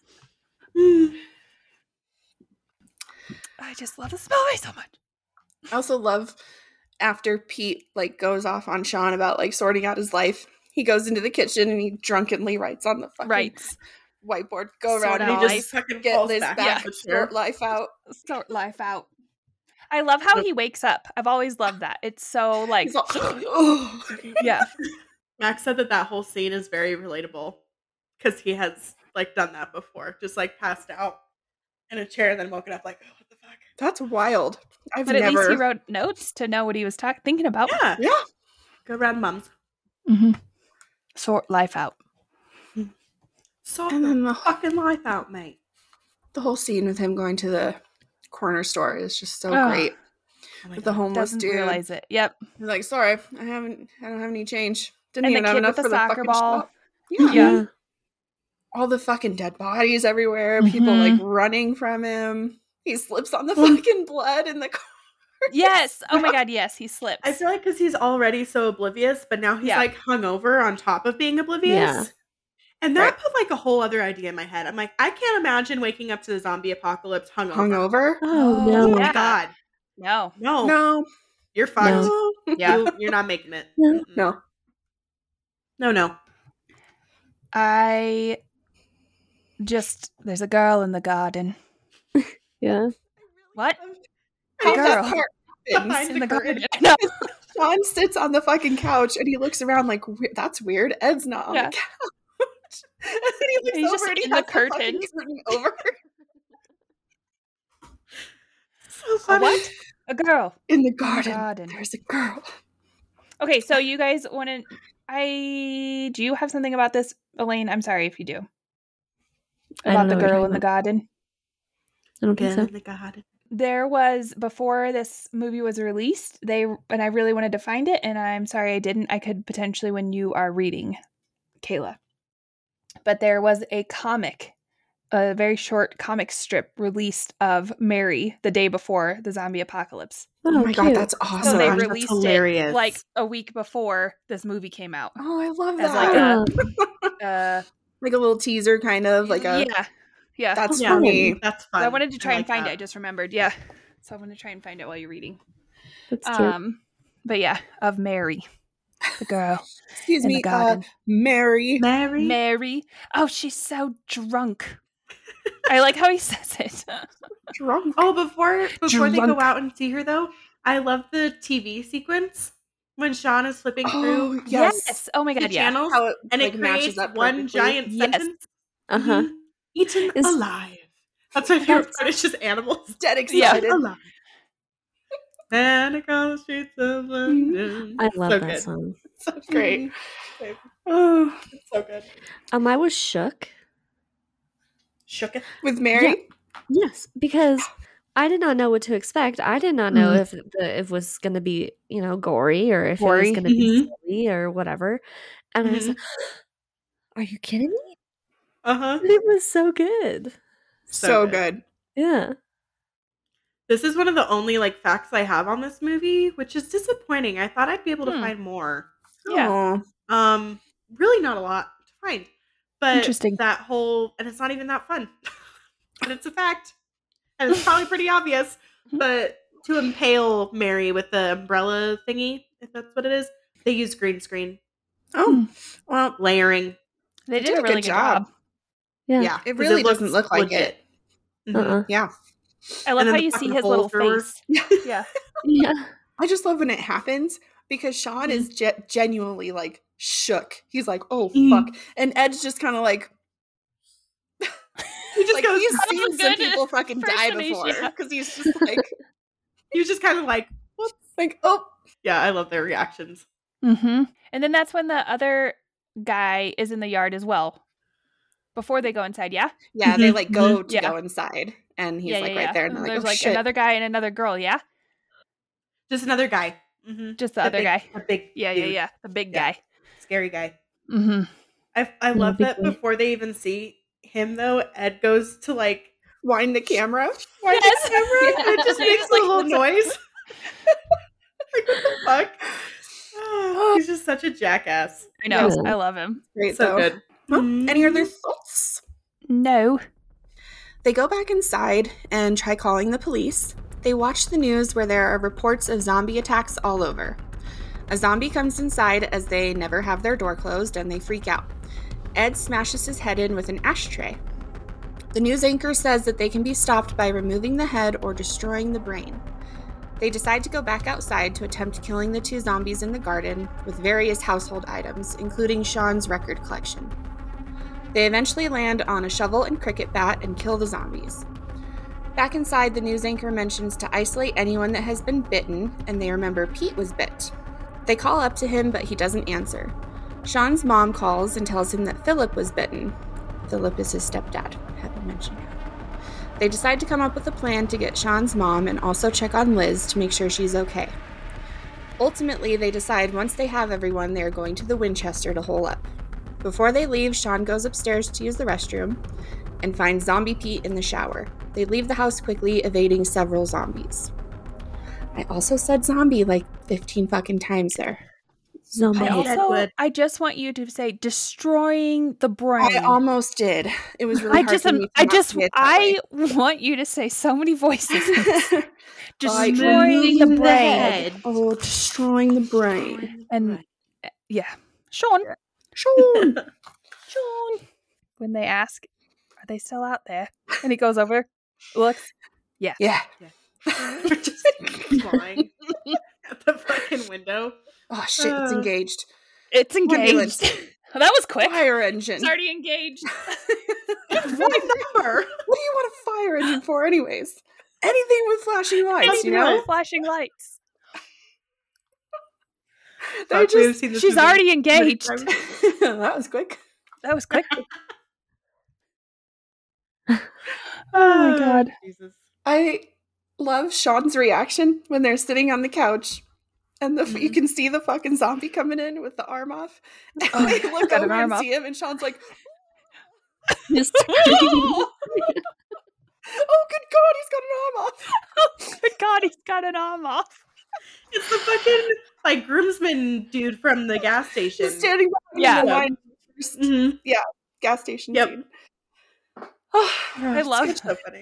I just love this movie so much. I also love after Pete like goes off on Sean about like sorting out his life. He goes into the kitchen and he drunkenly writes on the fucking Right. whiteboard. Go Sort around out and He he just just fucking get falls Liz back. back for and sure. sort life out. Sort life out. I love how he wakes up. I've always loved that. It's so like, He's all, oh. yeah. Max said that whole scene is very relatable because he has like done that before, just like passed out in a chair and then woken up like, oh, what the fuck? That's wild. I've But at never. least he wrote notes to know what he was thinking about. Yeah, Yeah. go around mums. Mm-hmm. Sort life out. Sort And then the the, fucking life out, mate. the whole scene with him going to the corner store is just so Oh. great. Oh my With the God. homeless Doesn't dude. realize it. Yep. He's like, sorry, I don't have any change. Didn't And the even have kid enough with for the the soccer fucking ball. shop. Yeah. Yeah. All the fucking dead bodies everywhere. People like running from him. He slips on the fucking blood in the car. Yes. Oh my God. Yes. He slips. I feel like because he's already so oblivious, but now he's Yeah. like hungover on top of being oblivious. Yeah. And that Right. put like a whole other idea in my head. I'm like, I can't imagine waking up to the zombie apocalypse hungover. Hungover? Oh, Oh, no. Oh my Yeah. God. no. No. No. You're fucked. No. Yeah. You're not making it. No. Mm-mm. No. No. There's a girl in the garden. Yeah. What? How Girl. that part happens. Behind In the curtain. garden. No. Sean sits on the fucking couch and he looks around like, that's weird. Ed's not on Yeah. the couch. And then he looks He's over just and he in the has fucking curtain. curtain over. So A funny. what? A girl. In the garden, garden. there's a girl. Okay, so you guys want to? Do you have something about this, Elaine? I'm sorry if you do. I About don't the know what you're girl talking in the about. garden. I don't think Good so. in the garden. There was, before this movie was released, and I really wanted to find it, and I'm sorry I didn't. I could potentially when you are reading, Kayla. But there was a comic, a very short comic strip released of Mary the day before the zombie apocalypse. Oh my god, cute. that's awesome. So they gosh, that's released hilarious. it like a week before this movie came out. Oh, I love As that. like Like a little teaser, kind of like a. yeah. That's Yeah, funny. that's fun. I wanted to try and like find that. it. I just remembered. Yeah. So I'm going to try and find it while you're reading. That's cute. But yeah, of Mary, the girl. Excuse in me, the garden. Mary. Mary. Oh, she's so drunk. I like how he says it. Drunk. Oh, before they go Drunk. out and see her though, I love the TV sequence when Sean is flipping through Yes. Oh my the God, yeah. channels, How it, and like, it matches creates up one perfectly. giant Yes. sentence. Uh-huh. Eaten Is- alive. That's my favorite part. It's just animals. Dead Yeah. excited. Alive. Panic on the streets of London. I love So that good. song. So great. Oh, it's so good. I was shook. Shooketh. With Mary? Yes, because I did not know what to expect. I did not know if it was going to be, gory or if it was Gory. going to be silly or whatever. And I was like, are you kidding me? Uh-huh. It was so good. So good. Yeah. This is one of the only facts I have on this movie, which is disappointing. I thought I'd be able to find more. Yeah. Aw. Really not a lot to find. But Interesting. that whole, and it's not even that fun. But it's a fact. And it's probably pretty obvious. But to impale Mary with the umbrella thingy, if that's what it is, they use green screen. Oh, well, Layering. They did a really good job. Yeah. it 'cause really looks doesn't look like legit. it. Uh-uh. Yeah. I love And then how the you see fucking his hole little through her. face. Yeah. Yeah. I just love when it happens because Sean is genuinely shook. He's like, oh, fuck. And Ed's just kind of like, He just like goes, he's seen some good people fucking die impersonation, before. yeah. Because he's just like, he was just kind of like, oh. yeah, I love their reactions. Mm-hmm. And then that's when the other guy is in the yard as well. Before they go inside, yeah? Yeah, they go to Yeah. go inside. And he's right there. And And they're there's like, oh, shit. another guy and another girl, yeah? Just another guy. Mm-hmm. Just the other guy. A big Yeah, dude. yeah. The big Yeah. guy. Scary guy. Mm-hmm. I love big that guy. before they even see him, though, Ed goes to Wind the camera. wind Yes. the camera, Yeah. and it just He makes just, a little looks up. noise. What the fuck? He's just such a jackass. I know. Yeah. I love him. Great, So though. good. Well, Mhm. any other thoughts? No. They go back inside and try calling the police. They watch the news where there are reports of zombie attacks all over. A zombie comes inside as they never have their door closed and they freak out. Ed smashes his head in with an ashtray. The news anchor says that they can be stopped by removing the head or destroying the brain. They decide to go back outside to attempt killing the two zombies in the garden with various household items, including Sean's record collection. They eventually land on a shovel and cricket bat and kill the zombies. Back inside, the news anchor mentions to isolate anyone that has been bitten, and they remember Pete was bit. They call up to him, but he doesn't answer. Sean's mom calls and tells him that Philip was bitten. Philip is his stepdad, I haven't mentioned her. They decide to come up with a plan to get Sean's mom and also check on Liz to make sure she's okay. Ultimately, they decide once they have everyone, they are going to the Winchester to hole up. Before they leave, Sean goes upstairs to use the restroom and finds Zombie Pete in the shower. They leave the house quickly, evading several zombies. I also said zombie 15 fucking times there. Zombie. I just want you to say destroying the brain. I almost did. It was really hard for me to not say it that I way. want you to say so many voices. Destroying Moving the the brain. head. Oh, destroying the brain. And yeah. Sean. Sean. Sean. When they ask, are they still out there? And he goes over, looks. Yeah. Yeah. Just flying at the fucking window. Oh shit, it's engaged. It's engaged. Ambulance. That was quick. Fire engine. It's already engaged. What number? What do you want a fire engine for, anyways? Anything with flashing lights, you know? Flashing lights. They're Fuck, we've just. seen this She's movie already many engaged. times. That was quick. That was quick. Oh my God. Jesus. I love Sean's reaction when they're sitting on the couch and you can see the fucking zombie coming in with the arm off. And Oh, they look got an over arm and off. see him, and Sean's like, Just- oh, good God, he's got an arm off. Good God, he's got an arm off. It's the fucking groomsman dude from the gas station. He's standing behind Yeah. the line. Mhm. Gas station Yep. scene. I love It's so funny.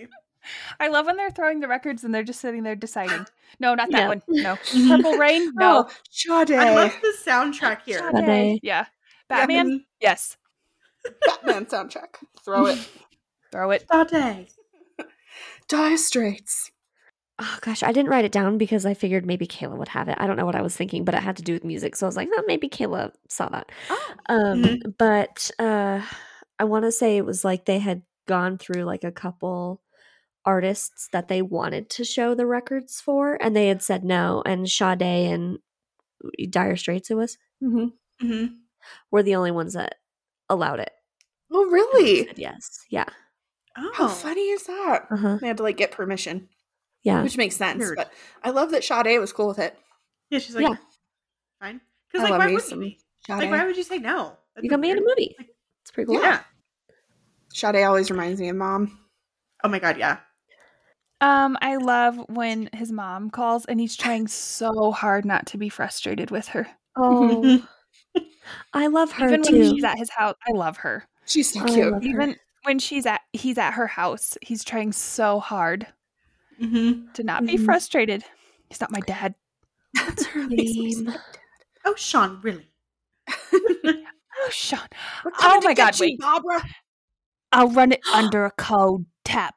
I love when they're throwing the records and they're just sitting there deciding. No, not that one. No. Purple Rain? No. Sade. I love the soundtrack here. Sade. Yeah. Batman? Yeah. Yes. Batman soundtrack. Throw it. Throw it. Sade. Dire Straits. Oh gosh, I didn't write it down because I figured maybe Kayla would have it. I don't know what I was thinking, but it had to do with music, so I was like, oh, maybe Kayla saw that. But I want to say it was like they had gone through like a couple artists that they wanted to show the records for, and they had said no. And Sade and Dire Straits, it was were the only ones that allowed it. Oh, really? Said yes, yeah. Oh. How funny is that? They had to like get permission. Yeah. Which makes sense. Weird. But I love that Sade was cool with it. Yeah, she's like, fine. Because I like, love why me would some you be? Sade. Like, why would you say no? That'd You be got me in a weird. movie. It's pretty cool. Yeah. Sade always reminds me of Mom. Oh my god, yeah. I love when his mom calls and he's trying so hard not to be frustrated with her. Oh, I love her Even too. when she's at his house, I love her. She's so I cute. love her. Even when he's at her house, he's trying so hard to not be frustrated. He's not my dad. What's her Makes me name? sad. Oh, Sean, really? Oh, Sean. We're Oh coming to my God, get you, wait. Barbara. I'll run it under a cold tap.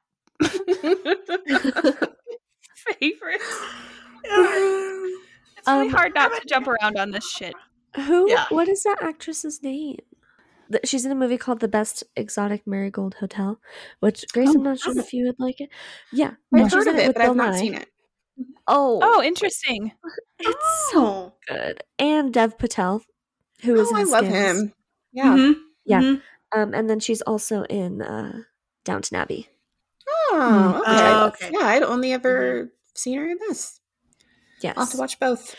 Favorite. It's really hard not to jump around on this shit. Who? Yeah. What is that actress's name? She's in a movie called The Best Exotic Marigold Hotel, which Grace, I'm not sure if you would like it. Yeah, I've she's heard in of it, with but I've Bill not Nye. seen it. Oh, interesting. It's so good. And Dev Patel, who is Oh, in I love Skins. him. Yeah. Yeah. And then she's also in Downton Abbey. Oh, okay. Oh, okay. Yeah, I'd only ever seen her in this. Yes. I'll have to watch both.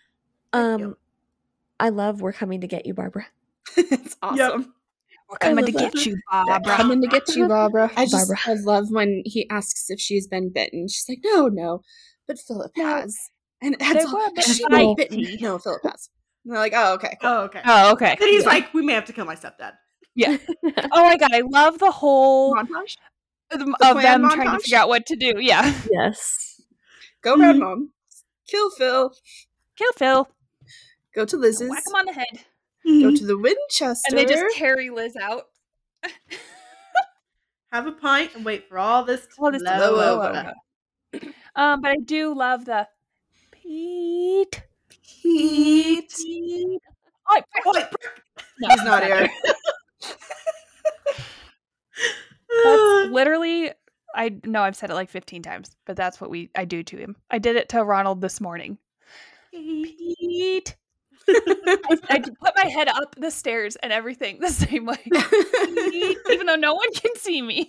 I love We're Coming to Get You, Barbara. It's awesome. We're coming to love get that. you, Barbara. Coming to get you, Barbara. I Barbara. love when he asks if she's been bitten. She's like, no, but Philip has. And They that's were all. a bit Has she been bitten? bitey. No, Philip has. And they're like, oh, okay, cool. Oh, okay. Oh, okay. Then he's like, we may have to kill my stepdad. Yeah. Oh my God, I love the whole Montage? of plan them trying to montage? figure out what to do. Yeah. Yes. Go Red Mom. Kill Phil. Kill Phil. Go to Liz's. Whack him on the head. Go to the Winchester. And they just carry Liz out. Have a pint and wait for all this to All this to blow blow over. But I do love the Pete. Pete. Oh, No, He's not here. That's literally, I know I've said it like 15 times, but that's what I do to him. I did it to Ronald this morning. Pete. I put my head up the stairs and everything the same way, Pete, even though no one can see me.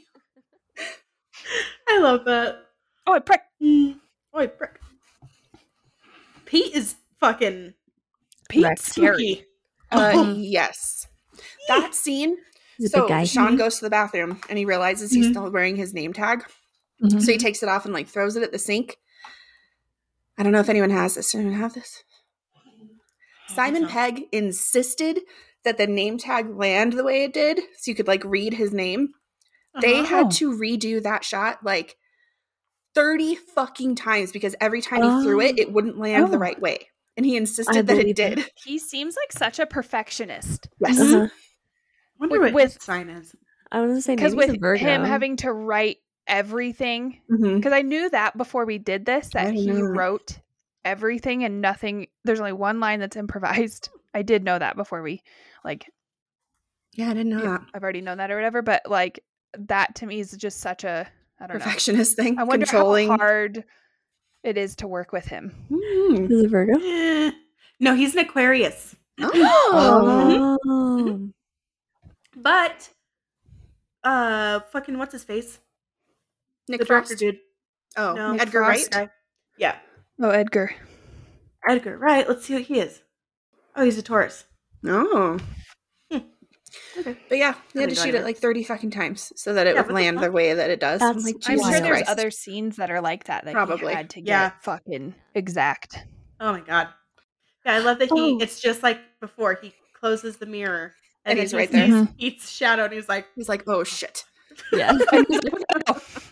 I love that. Oh, I prick. Oi, prick. Pete is fucking Pete's scary. spooky. Yes. That scene. He's a big So guy. Sean goes to the bathroom and he realizes he's still wearing his name tag. So he takes it off and like throws it at the sink. I don't know if anyone has this. Does anyone have this? Simon Pegg insisted that the name tag land the way it did so you could like read his name. They had to redo that shot like 30 fucking times because every time he threw it, it wouldn't land the right way. And he insisted that it did. He seems like such a perfectionist. Yes. Uh-huh. Wonder what With- his sign is. I was gonna say Because maybe with it's a Virgo. him having to write everything, Mhm. because I knew that before we did this, that I he know. wrote everything and nothing. There's only one line that's improvised. I did know that before we, like, Yeah, I didn't know that. I've already known that or whatever, but like that to me is just such a, I don't know. Perfectionist thing. I wonder Controlling. how hard it is to work with him. Mm. He's a Virgo. Eh. No, he's an Aquarius. Oh. Oh. But fucking what's his face? Nick The Frost. director dude. Oh, No, Edgar Frost Wright. guy. Yeah. Oh, Edgar. Edgar, right. Let's see what he is. Oh, he's a Taurus. Oh. Okay. But yeah, they had I to didn't shoot know it like 30 fucking times so that it Yeah, would what the land the fuck? way that it does. I'm That's like, I'm Jesus sure there's Christ. other scenes that are like that Probably. he had to get Yeah. fucking exact. Oh my god. Yeah, I love that it's just like before he closes the mirror And then he's right there. He's shadow and he's like, He's like, oh shit. Yeah.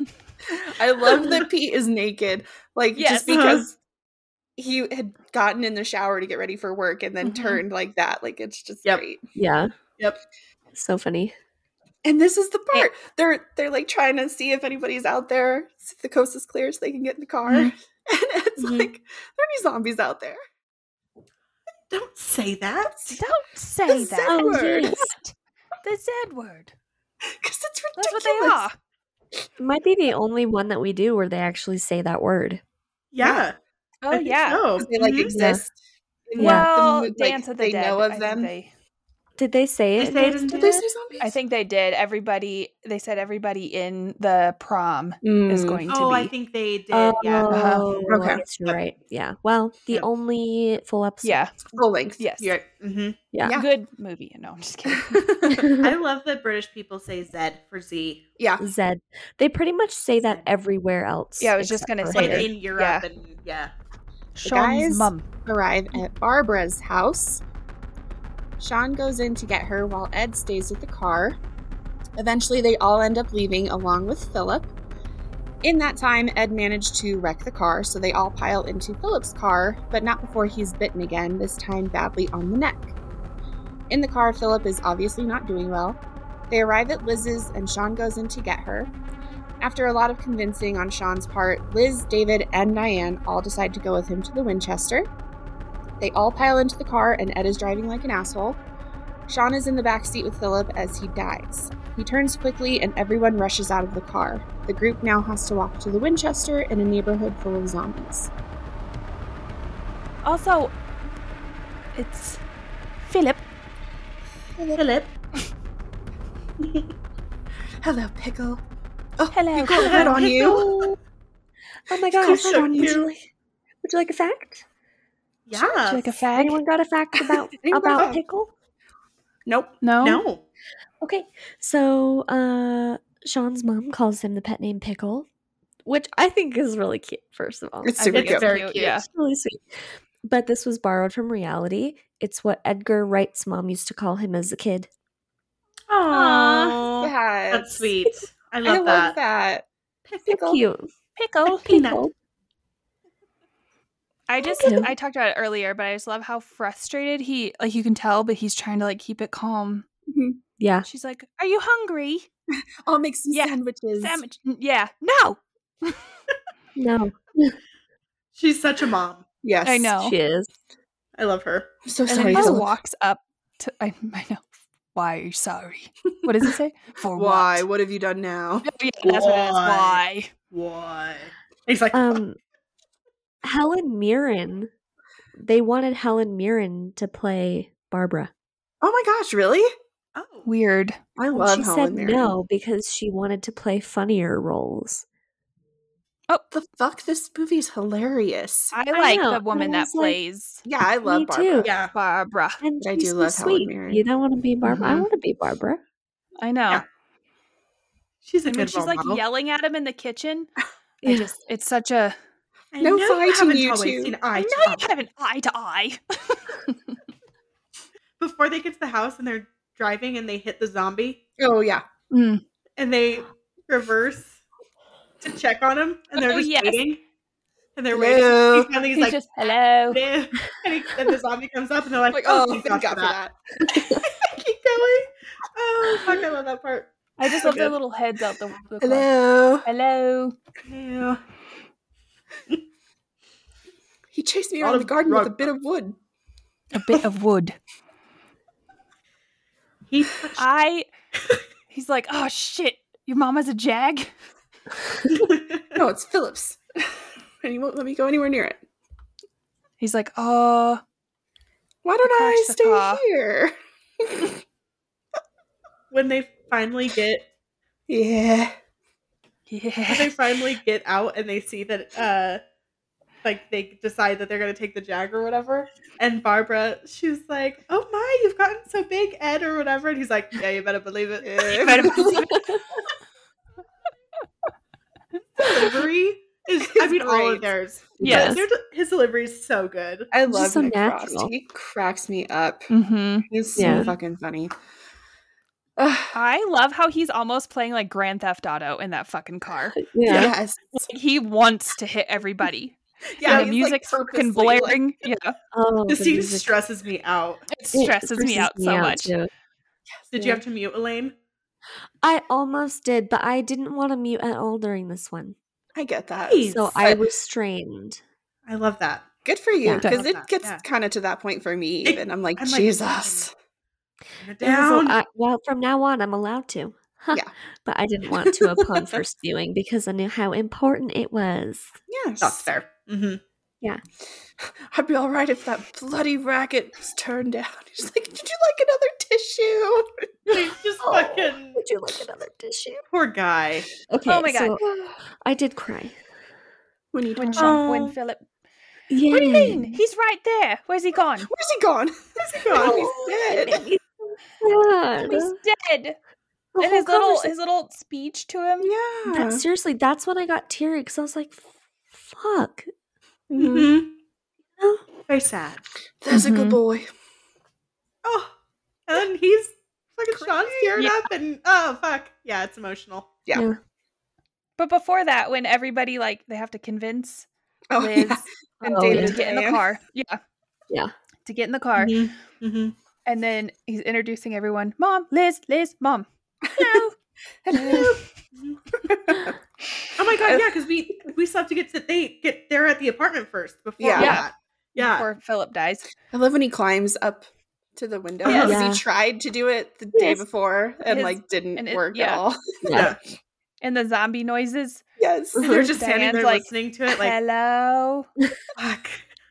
I love that Pete is naked. Like, Yes. just because he had gotten in the shower to get ready for work and then turned like that. Like, it's just great. Yeah. Yep. So funny. And this is the part. They're like trying to see if anybody's out there, if the coast is clear so they can get in the car. And it's like, there are any zombies out there. Don't say that. Don't say The that. Z word. The Z word. Because it's ridiculous. That's what they are. It might be the only one that we do where they actually say that word. Yeah. Oh, I think yeah. so. They like exist. in Well, the Dance of the they Dead. know I of think them. Did they say it? They say it in Did they Dead? say zombies? I think they did. They said everybody in the prom is going to be. Oh, I think they did. Yeah. Oh, Okay. I guess you're right. Yeah. Well, the only full episode. Yeah. full length. Yes. You're right. Mm-hmm. Yeah. Good movie. No, I'm just kidding. I love that British people say Z for Z. Yeah. Zed. They pretty much say that everywhere else. Yeah, I was just except gonna for say Like here. that. in Europe Yeah. and yeah. Sean's guys- mum. Arrive at Barbara's house. Sean goes in to get her while Ed stays with the car. Eventually, they all end up leaving along with Philip. In that time, Ed managed to wreck the car, so they all pile into Philip's car, but not before he's bitten again, this time badly on the neck. In the car, Philip is obviously not doing well. They arrive at Liz's, and Sean goes in to get her. After a lot of convincing on Sean's part, Liz, David, and Diane all decide to go with him to the Winchester. They all pile into the car, and Ed is driving like an asshole. Sean is in the back seat with Philip as he dies. He turns quickly, and everyone rushes out of the car. The group now has to walk to the Winchester in a neighborhood full of zombies. Also, it's Philip. Philip. Hello, Pickle. Oh, Hello, you got a head on you. Oh my Cool, gosh. so would, cute. you like a fact? Yeah. Would you like a fag? Anyone got a fact about Anyone got a about fact? Pickle? Nope. No. No. Okay. So Sean's mom calls him the pet name Pickle, which I think is really cute, first of all. It's I super think cute. it's Very cute. cute. Yeah. It's really sweet. But this was borrowed from reality. It's what Edgar Wright's mom used to call him as a kid. Aww. Yes. That's sweet. I I love love that. that. So cute. Pickle. Peanut. I talked about it earlier, but I just love how frustrated he, like, you can tell, but he's trying to, like, keep it calm. Yeah. She's like, "Are you hungry? I'll make some Yeah. sandwiches. Sandwich? Yeah. No. No, She's such a mom. Yes. I know." she is. I love her. I'm so And then sorry, he just Philip. walks up to. I know. Why are you sorry? What does he say? For Why? what? What have you done now? Oh, yeah, that's what it is. Why? Why? Why? He's like, Helen Mirren. They wanted Helen Mirren to play Barbara. Oh my gosh, really? oh. Weird. I And love she Helen said Mirren. no because she wanted to play funnier roles. Oh, the fuck? This movie's hilarious. I like know, the woman and I that was like, plays Yeah, I love Me Barbara. too. Yeah. Barbara. And But I she's do so love Helen sweet. Mirren. You don't want to be Barbara. I Mhm. want to be Barbara. I know. Yeah. She's a And good when she's role like model. yelling at him in the kitchen, Yeah. it's such a. I No know you fighting, haven't you always two. seen I eye know to you eye. have an eye to eye. Before they get to the house and they're driving and they hit the zombie Oh, yeah. Mm. and they reverse to check on him and they're Oh, just yes. waiting. And they're Hello. waiting. He's He's like, just hello. "Bleh." and the zombie comes up and they're like, Like, oh, oh, thank God for that. Keep going. Oh, fuck, I love that part. I just So love their good. little heads out the car. Hello. Hello. Yeah. He chased me Lot around the of garden with a drug- bit of wood. A bit of wood. He He's like, oh shit, your mom has a jag? No, it's Phillips. And he won't let me go anywhere near it. He's like, oh. Why don't I crashed the stay car. here? when they finally get Yeah. when Yeah. they finally get out and they see that like they decide that they're gonna take the jag or whatever, and Barbara, she's like, "Oh my, you've gotten so big, Ed," or whatever, and he's like, "Yeah, you better believe it." You better believe Delivery is, I mean, all of great. theirs. Yes. His delivery is so good. I It's love just so Nick natural. Frost. He cracks me up. Mm-hmm. He's so Yeah. fucking funny. I love how he's almost playing like Grand Theft Auto in that fucking car. Yeah. Yes. He wants to hit everybody. Yeah, the music's fucking blaring. Yeah, Oh, The scene music. stresses me out. it stresses me out so much. too. Did you have to mute, Elaine? I almost did, but I didn't want to mute at all during this one. I get that. Nice. So I restrained. I love that. Good for you, Yeah. because Love it that, gets yeah. kind of to that point for me. Even I'm like, I'm like, Jesus. Turn it It was down. well, from now on, I'm allowed to. Yeah. But I didn't want to upon first viewing because I knew how important it was. Yes. That's fair. Mm-hmm. I'd be all right if that bloody racket was turned down. He's like, did you like another tissue? Just Oh, fucking would you like another tissue? poor guy. Okay. Oh my God. so I did cry. When you When don't Sean, Oh. when Philip, Yeah. what do you mean? He's right there. Where's he gone? Where's he gone? Where's he going? Oh, he's dead. Sad. He's dead. The And whole his little conversation- speech to him. Yeah. Seriously, that's when I got teary because I was like, "Fuck." Mhm. Mm-hmm. Oh, Very sad. There's a good Mhm. boy. Oh, and then he's fucking Sean's tearing Yeah. up, and oh fuck, yeah, it's emotional. Yeah. But before that, when everybody like they have to convince Oh, Liz yeah. And Oh, David yeah. to get in the Diane. car. Yeah. Yeah. To get in the car. Mm-hmm. And then he's introducing everyone. Mom, Liz, Mom. Hello. Hello. Oh my god, yeah, because we still have to get there at the apartment first before Yeah. that. Yeah. Before Philip dies. I love when he climbs up to the window. Yes. Because Yeah. he tried to do it the day Yes. before and His- like didn't and it- work yeah. at all. Yeah. And the zombie noises. Yes. And they're just standing Diane's there like, listening to it, like, Hello. fuck.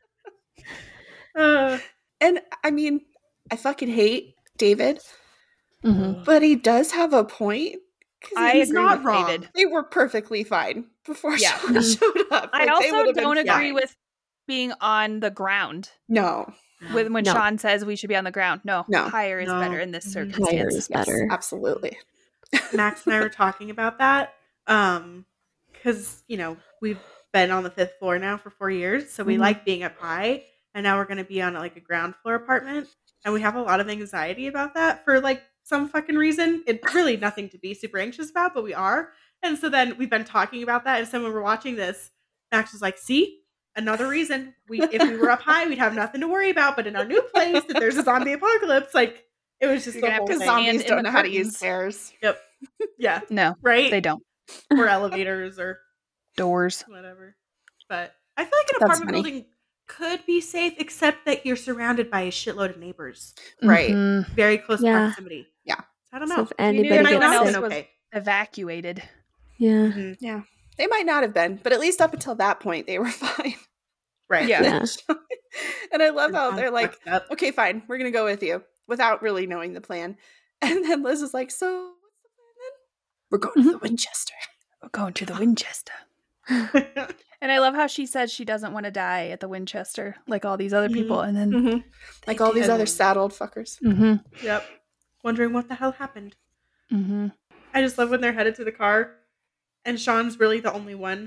And I mean, I fucking hate David, Mm-hmm. but he does have a point. 'Cause I he's agree not with wrong. David. They were perfectly fine before Yeah. Sean showed up. I Like, they also would have been don't agree fine. with being on the ground. No. When No. Sean says we should be on the ground. No. No. Higher is No. better in this Mhm. circumstance. Higher is Yes, better. absolutely. Max and I were talking about that. Because, we've been on the 5th floor now for 4 years. So we Mhm. like being up high. And now we're going to be on like a ground floor apartment. And we have a lot of anxiety about that for like some fucking reason. It's really nothing to be super anxious about, but we are. And so then we've been talking about that. And so when we're watching this, Max was like, see? Another reason if we were up high, we'd have nothing to worry about. But in our new place, if there's a zombie apocalypse, like it was just You're the gonna have whole to thing. stand Zombies in don't the know how to use curtains. stairs. Yeah, No, right? they don't. Or elevators or Doors. whatever. But I feel like an That's apartment funny. building could be safe, except that you're surrounded by a shitload of neighbors. Right. Mhm. Very close Yeah. proximity. Yeah. So I don't So know. if knew anybody They might anyone not else have gets been was- sick, okay. Evacuated. yeah, Mhm. Yeah. They might not have been, but at least up until that point, they were fine. Right. Yeah. yeah, And I love how Sounds they're like, fucked up. okay, fine, we're going to go with you without really knowing the plan. And then Liz is like, so what's the plan then? We're going to the Winchester. We're going to the Winchester. And I love how she says she doesn't want to die at the Winchester like all these other people. And then Mm-hmm. Like all these did. other sad old fuckers. Yep. Wondering what the hell happened. Mm-hmm. I just love when they're headed to the car and Sean's really the only one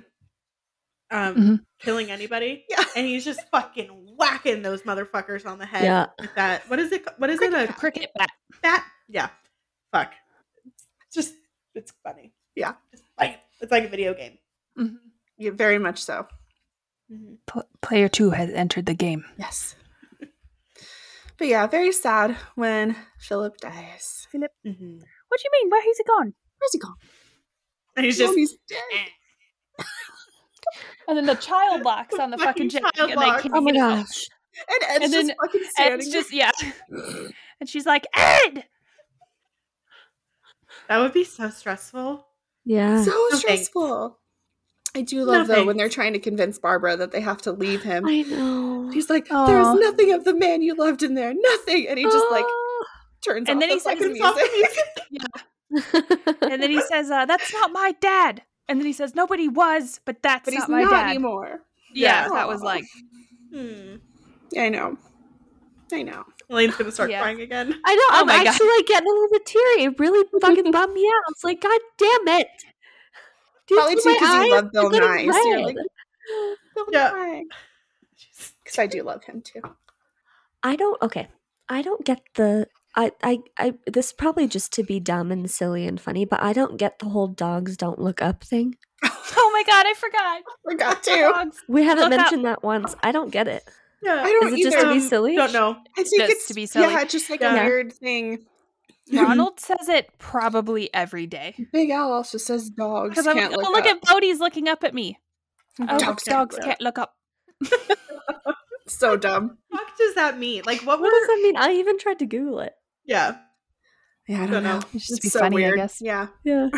killing anybody. Yeah. And he's just fucking whacking those motherfuckers on the head yeah. with that. What is it? What is it? A Cricket bat. bat? Yeah. Fuck. It's funny. Yeah. It's like a video game. Mm-hmm. Yeah, very much so. Player 2 has entered the game. Yes. But yeah, very sad when Philip dies. Mm-hmm. What do you mean? Where is he gone? Where's he gone? And he's just Mommy's dead. And then the child locks on the fucking Fucking jacket. child And they lock. can't Oh my get out. gosh. And Ed's And then just fucking And standing it's just, yeah. And she's like, Ed! that would be so stressful. Yeah. so thanks. stressful. I do No love, though, when thanks. they're trying to convince Barbara that they have to leave him. I know. He's like, Aw. there's nothing of the man you loved in there. Nothing. And he just, like, Oh. turns And off then the he says- fucking Turns off the music. And then he says, that's not my dad. And then he says, nobody was, but that's But he's not my not dad. anymore. Yeah, Yeah. that was like, I know. I know. Elaine's gonna start Yeah. crying again. I know. Oh I'm my God. actually like getting a little bit teary. It really fucking bummed me out. It's like, God damn it. Do you Probably see too, my because you eyes? love Bill They're getting Nye. So you're red. like, Bill Yeah. Nye. Because I do love him too. I don't get the this is probably just to be dumb and silly and funny, but I don't get the whole dogs don't look up thing. Oh my god, I forgot. Forgot too. Dogs. We haven't Look mentioned that once. I don't get it. Yeah. I don't Is it just to either. be silly? Don't know. I think Just it's to be silly. Yeah, just like Yeah. a weird thing. Ronald says it probably every day. Big Al also says dogs Because I'm can't like, look oh, look up. at Bodhi's looking up at me. Oh, Dogs dogs, can't look up. can't look up. So dumb. What does that mean? Like, what What were? does that mean? I even tried to Google it. Yeah. Yeah, I Don't know. It's just It's be so funny, weird. I guess. Yeah. Yeah.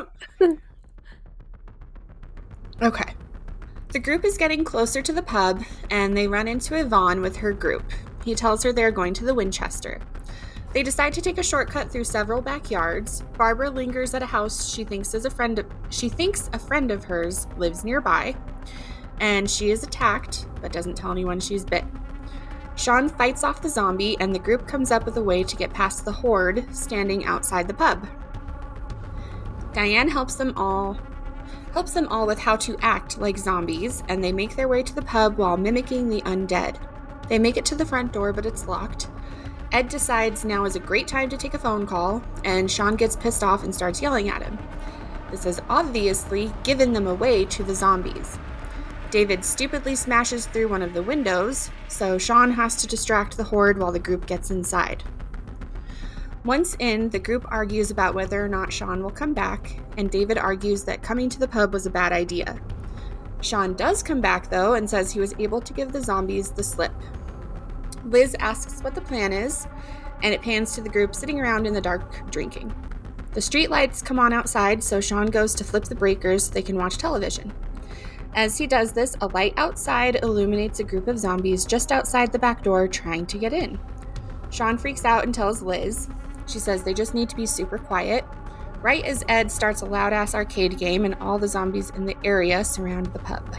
Okay. The group is getting closer to the pub, and they run into Yvonne with her group. He tells her they're going to the Winchester. They decide to take a shortcut through several backyards. Barbara lingers at a house she thinks a friend of hers lives nearby, and she is attacked, but doesn't tell anyone she's bit. Sean fights off the zombie, and the group comes up with a way to get past the horde standing outside the pub. Diane helps them all with how to act like zombies, and they make their way to the pub while mimicking the undead. They make it to the front door, but it's locked. Ed decides now is a great time to take a phone call, and Sean gets pissed off and starts yelling at him. This has obviously given them away to the zombies. David stupidly smashes through one of the windows, so Sean has to distract the horde while the group gets inside. Once in, the group argues about whether or not Sean will come back, and David argues that coming to the pub was a bad idea. Sean does come back, though, and says he was able to give the zombies the slip. Liz asks what the plan is, and it pans to the group sitting around in the dark drinking. The street lights come on outside, so Sean goes to flip the breakers so they can watch television. As he does this, a light outside illuminates a group of zombies just outside the back door trying to get in. Sean freaks out and tells Liz. She says they just need to be super quiet. Right as Ed starts a loud-ass arcade game and all the zombies in the area surround the pub.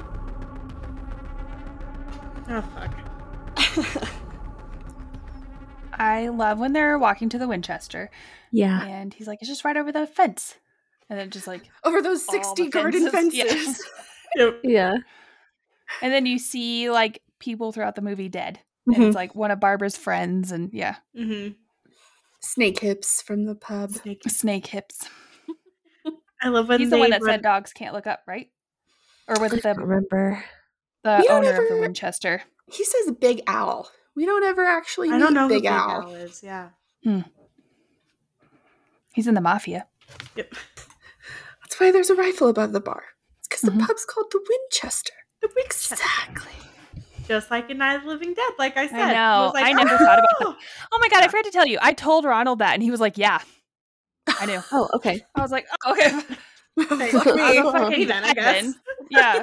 Oh, fuck. I love when they're walking to the Winchester, Yeah. and he's like, it's just right over the fence. And then just like, Over those all 60 the garden fences. fences. Yeah. Yep. Yeah. And then you see like people throughout the movie dead. And Mhm. it's like one of Barbara's friends, and yeah, Mm-hmm. Snake hips from the pub. snake hips. I love when He's the one they that said dogs can't look up, right? Or was I it don't remember. the We don't owner of the ever- Winchester? He says Big Al. We don't ever actually I don't meet know Big who Al. Big Al is. Yeah. He's in the mafia. Yep. That's why there's a rifle above the bar. It's because Mhm. the pub's called the Winchester. The Winchester. Exactly. Just like in Night of the Living Dead, like I said. I know. was like, I never thought about "Oh!" Oh my god, I forgot to tell you. I told Ronald that, and he was like, "Yeah, I knew." Oh, okay. I was like, "Oh, okay." Hey, Fuck I'll me. go fuck me then, I guess. Yeah,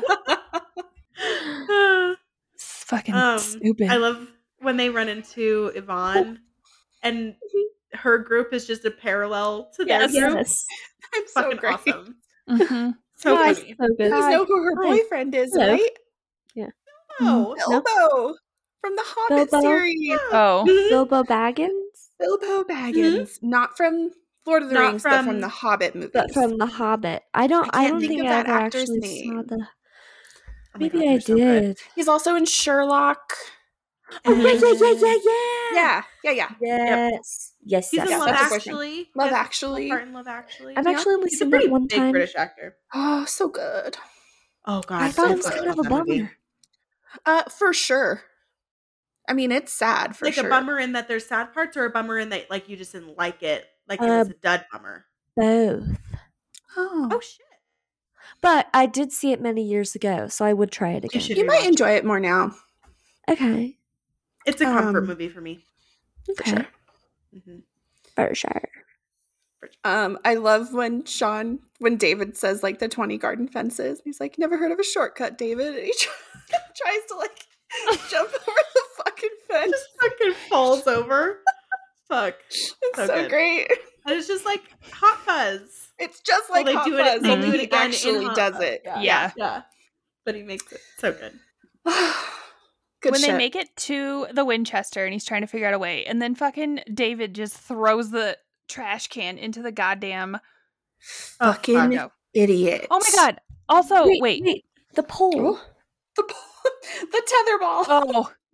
it's fucking stupid. I love when they run into Yvonne and her group is just a parallel to their Yes. group. Yes. I'm so Fucking great. awesome. Mhm. So Guys, funny. So good. You guys know who her Hi. boyfriend is, Hello. right? Oh. Bilbo from the Hobbit Bilbo? series. Oh, Mhm. Bilbo Baggins, Bilbo Baggins, not from Lord of the Not Rings, but from- from the Hobbit movies. but from The Hobbit. I don't can't think think of I that ever actor's actually name. saw the. Oh my Maybe God, I they're so good. did. He's also in Sherlock. Oh and- yeah. Yeah. Yes. Yes. He's Yes. in Love that's a boyfriend. Actually. Love He has a Actually. part in Love Actually. I've Yeah. actually only He's a seen pretty that one big time. British actor. Oh, so good. Oh God, I thought so it was good. kind of a That movie. bummer. For sure. I mean, it's sad for Like sure. a bummer in that there's sad parts, or a bummer in that like you just didn't like it, like it was a dud bummer. Both. Oh shit! But I did see it many years ago, so I would try it You again. should You might rewatch enjoy it more now. Okay. It's a comfort Um, movie for me. Okay. sure. Mhm. For sure. I love when David says like the 20 garden fences. He's like, never heard of a shortcut, David. And he tries to like jump over the fucking fence. Just fucking falls over. Fuck. It's so so good. great. And it's just like Hot Fuzz. It's just Well, like they Hot do it- Fuzz, they only do it he again in actually Hot does Fuzz. it. yeah. Yeah. But he makes it so good. Good when shit. they make it to the Winchester, and he's trying to figure out a way, and then fucking David just throws the trash can into the goddamn Fucking Fargo. idiot. Oh my god! Also, wait. The pole. Oh. The tetherball. Oh,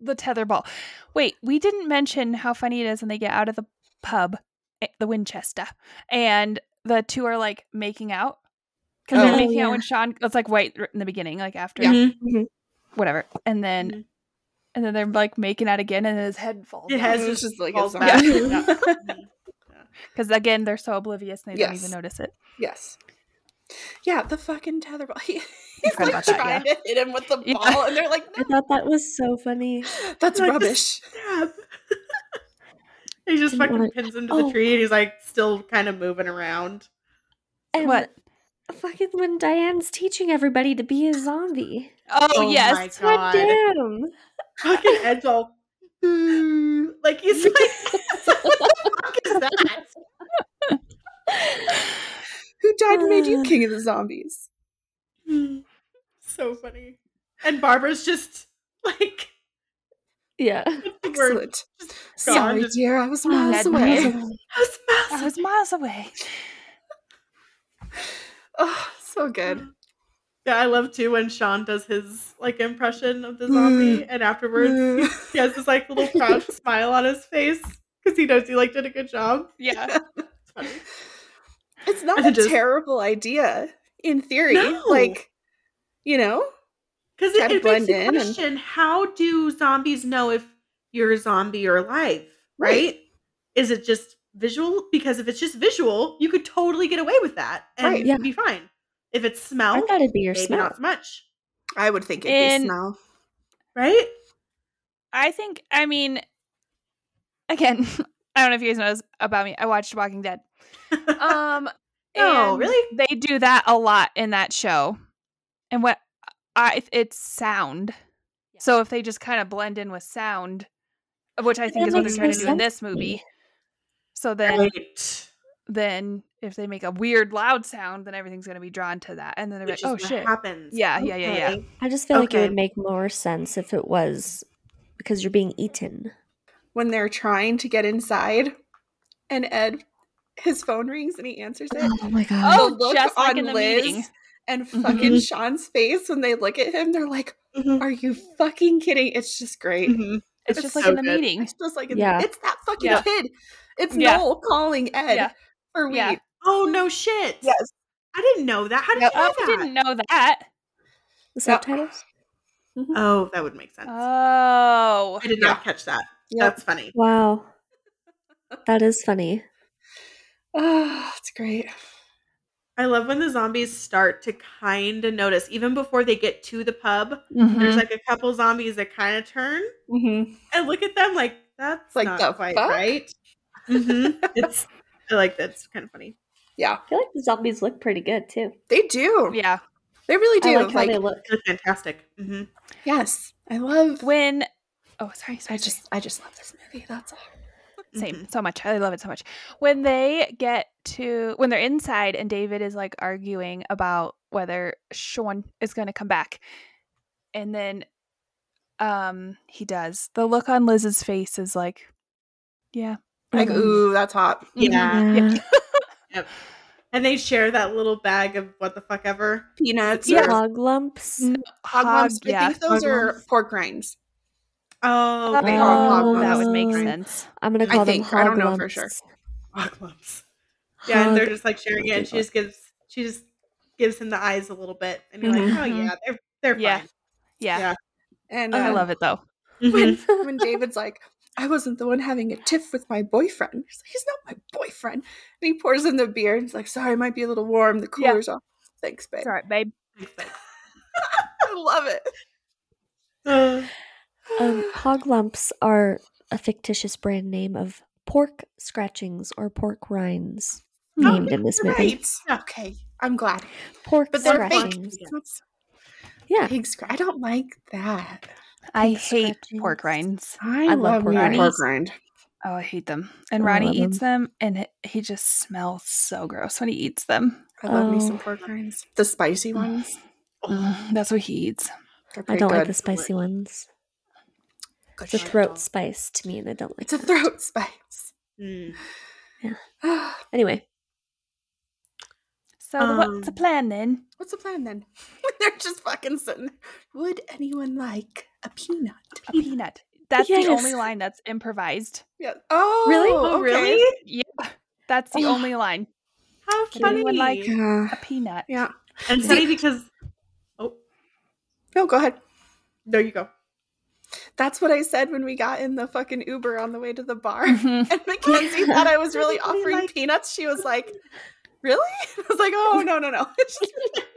the tetherball. Wait, we didn't mention how funny it is when they get out of the pub, the Winchester, and the two are like making out. Because they're making out when Sean, it's like right in the beginning, like after whatever. And then they're like making out again and his head falls. It's just like falls back. Because again, they're so oblivious and they don't even notice it. Yes. Yeah, the fucking tetherball. He's like trying to hit him with the ball and they're like, no. I thought that was so funny. That's like rubbish. He just fucking pins him to the tree and he's like still kind of moving around. And what? Fucking when Diane's teaching everybody to be a zombie. Oh yes. My God. Damn. Fucking Ed's all like he's like what the fuck is that? Who died and made you king of the zombies? So funny. And Barbara's just like excellent. Sorry, dear, I was miles away. I was miles away. Oh, so good. Yeah, I love too when Sean does his like impression of the zombie, and afterwards he has this like little proud smile on his face because he knows he like did a good job. Yeah, it's funny. It's not a terrible idea in theory. No. Like, you know, because it makes you question: how do zombies know if you're a zombie or alive? Right? Is it just visual? Because if it's just visual, you could totally get away with that and you'd be fine. If it's smell, I thought it'd be your maybe smell. not so much. I would think it'd be smell. Right? I mean, again, I don't know if you guys know this about me. I watched Walking Dead. Oh, really? They do that a lot in that show. And it's sound. So if they just kind of blend in with sound, which I think is what they're trying to do in this movie. So then if they make a weird loud sound, then everything's going to be drawn to that. And then they're like, oh shit. Happens. Yeah. I just feel like it would make more sense if it was because you're being eaten. When they're trying to get inside and Ed, his phone rings and he answers it. Oh my God. Oh, look just like in the meeting. And fucking Sean's face when they look at him, they're like, are you fucking kidding? It's just great. It's just like in the meeting. It's just like it's that fucking kid. It's Noel calling Ed for weed. Yeah. Oh, no shit. Yes. I didn't know that. How did you know that? I didn't know that. The subtitles? Oh, that would make sense. Oh. I did not catch that. That's funny. Wow. That is funny. Oh, it's great. I love when the zombies start to kind of notice, even before they get to the pub, there's like a couple zombies that kind of turn and look at them like, that's like not quite right. It's I like that's kind of funny. Yeah. I feel like the zombies look pretty good too. They do. Yeah. They really do. I like how they look. They're fantastic. Yes. I love when sorry. I just love this movie. That's all. Same. So much. I love it so much. When they're inside and David is like arguing about whether Sean is going to come back. And then he does. The look on Liz's face is like, yeah. Like, ooh, that's hot. Yeah. Yep. And they share that little bag of what the fuck ever. Peanuts. Yeah. Hog lumps. Hog lumps. I think those are pork rinds. Oh, that would make sense. I'm gonna call them hog lumps. I don't know for sure. Hog lumps. Yeah, and they're just like sharing it, and she just gives him the eyes a little bit, and you're like, oh yeah, they're fine. Yeah. And I love it though. When David's like, I wasn't the one having a tiff with my boyfriend. He's like, he's not my boyfriend. And he pours in the beer, and he's like, sorry, it might be a little warm. The cooler's off. Thanks, babe. It's all right, babe. I love it. Hog lumps are a fictitious brand name of pork scratchings or pork rinds named in this movie. Right. Okay, I'm glad. Pork but they're scratchings. fake. Yeah. I don't like that. I hate pork rinds. I love pork rind. Oh, I hate them. And Ronnie eats them, and he just smells so gross when he eats them. I love me some pork rinds. The spicy ones. That's what he eats. I don't like the spicy ones. It's a throat spice to me, and I don't like it. It's a throat spice. Yeah. Anyway. So what's the plan then? What's the plan then? They're just fucking sitting there. Would anyone like a peanut? A peanut. That's Yes. the only line that's improvised. Yeah. Oh, Really? Oh, okay. really? Yeah, that's the Oh. only line. How Would anyone funny. like Yeah. a peanut? Yeah. And it's funny because... Oh, No, go ahead. there you go. That's what I said when we got in the fucking Uber on the way to the bar. Mhm. And Mackenzie thought I was really Really offering like- peanuts. She was like, really? I was like, oh, no. It's just...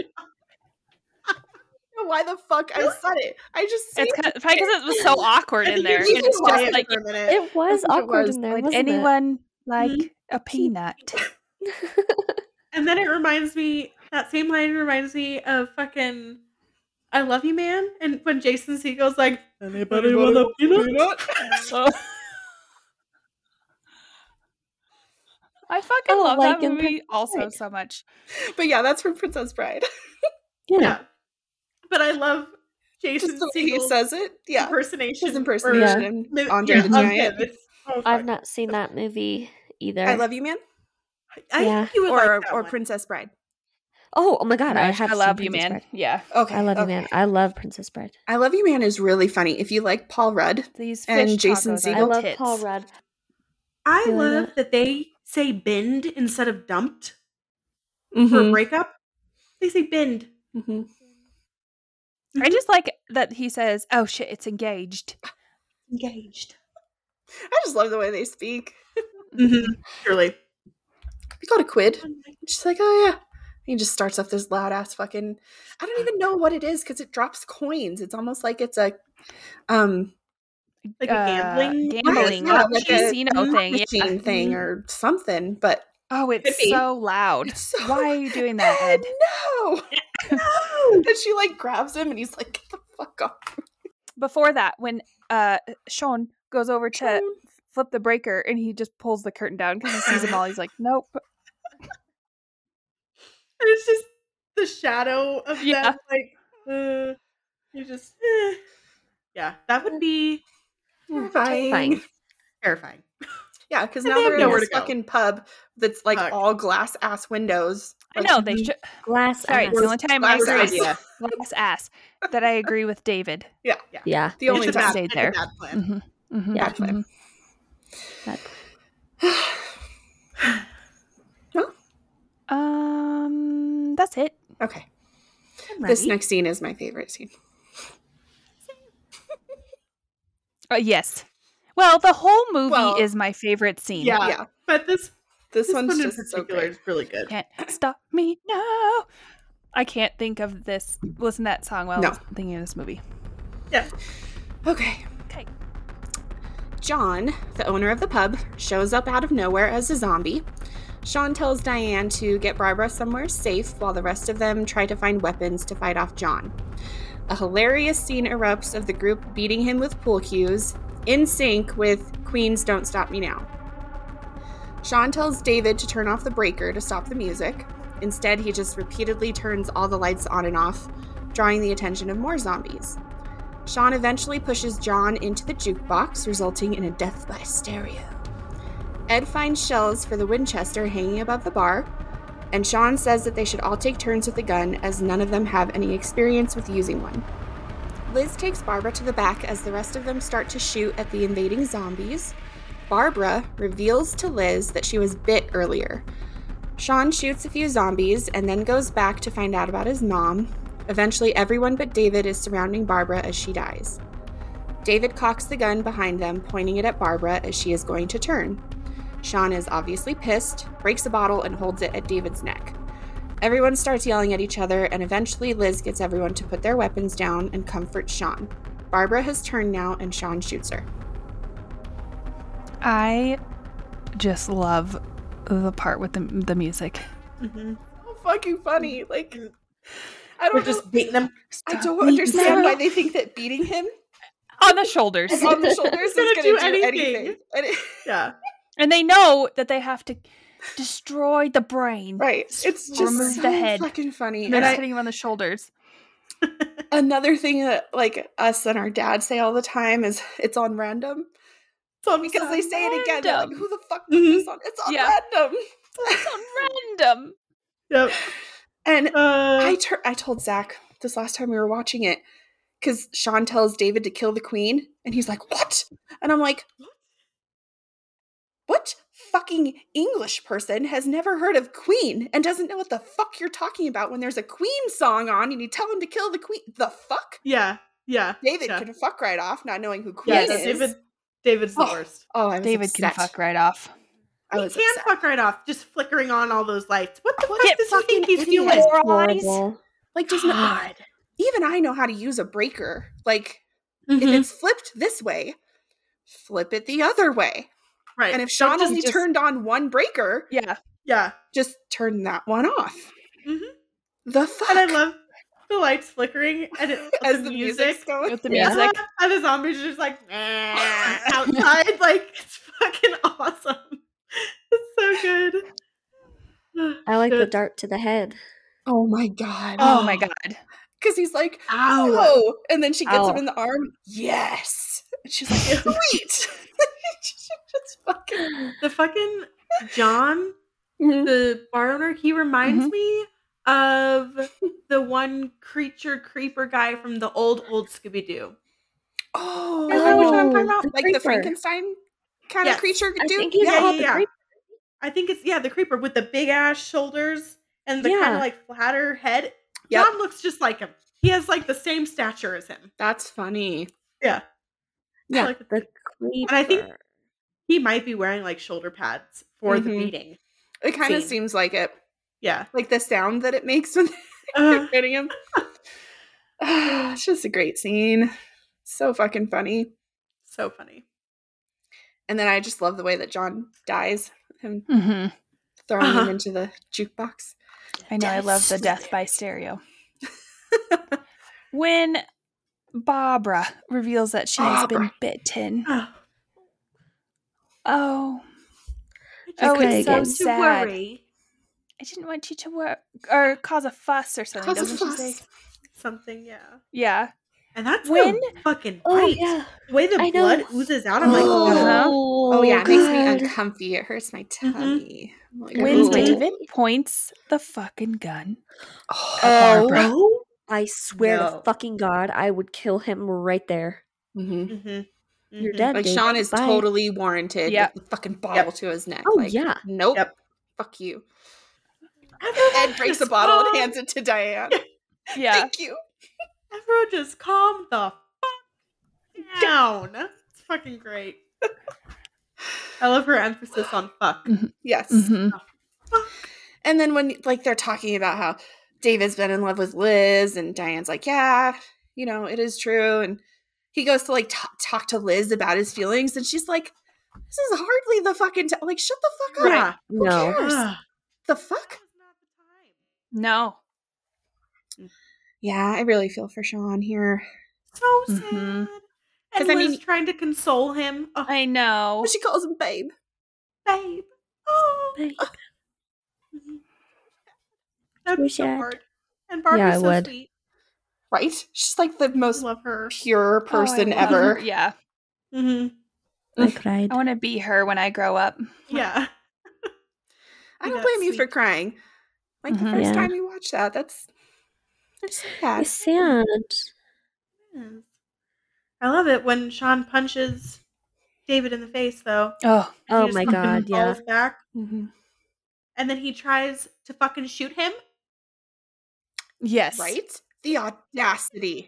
Why the fuck I said it? I just It's said probably because it was so awkward in there. You It's can just quiet like, for a minute. It was think it awkward was. in there, would wasn't anyone like a peanut? And then it reminds me, that same line reminds me of fucking I Love You Man. And when Jason Segel's like, anybody want a peanut? I fucking Oh, love like that in movie Princess also Bride. so much. But yeah, that's from Princess Bride. Yeah. Yeah. But I love Jason Just the way he Segel's says it. Yeah. impersonation. His impersonation. Andre the of Giant. him. It's so I've fun. not seen that movie either. I Love You Man? I Yeah. think you would Or, like that or one. Princess Bride. Oh my god, I Gosh, have I love seen you, Princess man. Bride. Yeah. Okay. I love you, okay. man. I love Princess Bride. I Love You Man is really funny. If you like Paul Rudd, These And fish Jason tacos Segel? are I love tits. Paul Rudd. I You like love that? that they say bend instead of dumped for a Mhm. breakup. They say bend. Mhm. I just like that he says, "Oh shit, it's engaged." Engaged. I just love the way they speak. Mm-hmm. Surely. We got a quid. She's like, oh yeah. He just starts off this loud ass fucking. I don't even know what it is because it drops coins. It's almost like it's a Like a gambling yeah, like a casino thing. Yeah. machine thing or something. But Oh, Could it's be. so loud. it's so, Why are you doing that, Ed? No, no. And she like grabs him and he's like, get the fuck off. Before that, when Sean goes over to flip the breaker and he just pulls the curtain down because he sees them all, he's like, "Nope." And it's just the shadow of Yeah. them. Like, you just, yeah, that would be Terrifying. terrifying. Yeah, because And now they have they're in nowhere this to go. fucking pub that's like Fuck. all glass ass windows. I Like, know they should. Glass Sorry, ass. it's the only time I Glass agree. ass. with Glass ass. That I agree with David. Yeah. The only It's a time. bad, stayed it's there. a bad plan. Mm-hmm. Yeah. Bad plan. Bad. That's it. Okay. I'm This ready. next scene is my favorite scene. Yes. Well, the whole movie Well, is my favorite scene. Yeah. Yeah. But this This one's one in just so particular great. is really good. Can't stop me now. I can't think of this. Listen to that song while No. I was thinking of this movie. Yeah. Okay. Okay. John, the owner of the pub, shows up out of nowhere as a zombie. Sean tells Diane to get Barbara somewhere safe while the rest of them try to find weapons to fight off John. A hilarious scene erupts of the group beating him with pool cues, in sync with Queen's Don't Stop Me Now. Sean tells David to turn off the breaker to stop the music. Instead, he just repeatedly turns all the lights on and off, drawing the attention of more zombies. Sean eventually pushes John into the jukebox, resulting in a death by stereo. Ed finds shells for the Winchester hanging above the bar, and Sean says that they should all take turns with the gun as none of them have any experience with using one. Liz takes Barbara to the back as the rest of them start to shoot at the invading zombies. Barbara reveals to Liz that she was bit earlier. Sean shoots a few zombies and then goes back to find out about his mom. Eventually, everyone but David is surrounding Barbara as she dies. David cocks the gun behind them, pointing it at Barbara as she is going to turn. Sean is obviously pissed, breaks a bottle, and holds it at David's neck. Everyone starts yelling at each other, and eventually Liz gets everyone to put their weapons down and comforts Sean. Barbara has turned now, and Sean shoots her. I just love the part with the music. Mm-hmm. So fucking funny. Like, I We're don't just beating them. I don't understand why they think that beating him On the shoulders. on the shoulders is Gonna going to do do anything. anything. And Yeah. And they know that they have to destroy the brain. right. It's just Remove so the head. fucking funny. And they're And just hitting him on the shoulders. another thing that like us and our dad say all the time is it's on random. So Because they say it again. They're like, random. who the fuck put Mhm. this on? It's on Yeah. random. It's on random. Yep. And Uh, I told Zach this last time we were watching it, because Sean tells David to kill the queen, and he's like, what? And I'm like, what fucking English person has never heard of Queen and doesn't know what the fuck you're talking about when there's a Queen song on and you tell him to kill the queen? The fuck? Yeah. David can fuck right off not knowing who Queen is. David's the worst. Oh, I was David upset. can fuck right off. He can fuck right off, just flickering on all those lights. What the fuck Get does he think he's fucking doing? Horrible. Like, just not. Even I know how to use a breaker. Like, Mhm. if it's flipped this way, flip it the other way. Right. And if Sean only turned on one breaker, Yeah. just turn that one off. Mhm. The fuck? And I love the lights flickering and as the music's going. With the Yeah. music. And the zombies are just like outside. Like, it's fucking awesome. It's so good. I like the Good. dart to the head. Oh my god. Oh my god. Because he's like, Ow. oh. And then she gets Ow. him in the arm. Yes. And she's like, sweet. Just fucking. The fucking John, Mhm. the bar owner, he reminds me of the one creeper guy from the old Scooby-Doo. Oh. You know which one I'm talking about? the Like the creeper. Frankenstein kind Yes. of creature I dude? think he's Yeah, called yeah, the yeah. creeper. I think it's the creeper with the big ass shoulders and the kind Yeah. of like flatter head. Yep. John looks just like him. He has like the same stature as him. That's funny. Yeah. Yeah. Like, The creeper. and I think he might be wearing like shoulder pads for the Mhm. beating. It kind of Scene. seems like it. Yeah. Like the sound that it makes when Uh, they're hitting him. It's just a great scene. So fucking funny. so funny. And then I just love the way that John dies. Him Mm-hmm. throwing him Uh-huh. into the jukebox. I know. I love the death by stereo. When Barbara reveals that she has been Barbara. bitten. Oh, Oh. I Oh, just it's again. so want to sad. worry. I didn't want you to work or cause a fuss or something. Cause a Doesn't she fuss. say? Something, yeah. Yeah. And that's When- fucking Oh, right. yeah. The way the I know. blood oozes out, I'm like, Uh-huh. Oh yeah, it makes me God. uncomfy. It hurts my tummy. I'm like, When ooh. David points the fucking gun Oh. at Barbara. oh. I swear No. to fucking God, I would kill him right there. Mhm. Mm-hmm. You're dead. Like David. Sean is Bye. totally warranted. Yep. With the fucking bottle to his neck. Oh, like, yeah. Nope. Yep. Fuck you. Everyone Ed breaks a just bottle and calm- hands it to Diane. Yeah. Thank you. Everyone just calm the fuck down. It's fucking great. I love her emphasis on fuck. Yes. Mm-hmm. And then when like they're talking about how David's been in love with Liz and Diane's like, yeah, you know, it is true. And he goes to like talk to Liz about his feelings and she's like, this is hardly the fucking like, shut the fuck up. Yeah. Who No. cares? Ugh. The fuck? No. Yeah, I really feel for Sean here. So sad. Mhm. 'Cause I and Liz mean- trying to console him. Oh, I know. But she calls him babe. babe. Oh. Babe. That'd be So so sad. hard. And Barbie's Yeah, I so would. sweet. Right? She's like the I most love her. pure person Oh, I love ever. her. Yeah. Mm-hmm. I cried. I want to be her when I grow up. Yeah. I don't That's blame you for sweet. crying. Like the Mhm. first Yeah. time you watch that, that's sad. It's sad. Yes. I love it when Sean punches David in the face, though. Oh. He Oh just my fucking God, yeah. falls back, Mm-hmm. and then he tries to fucking shoot him. Yes. Right? The audacity.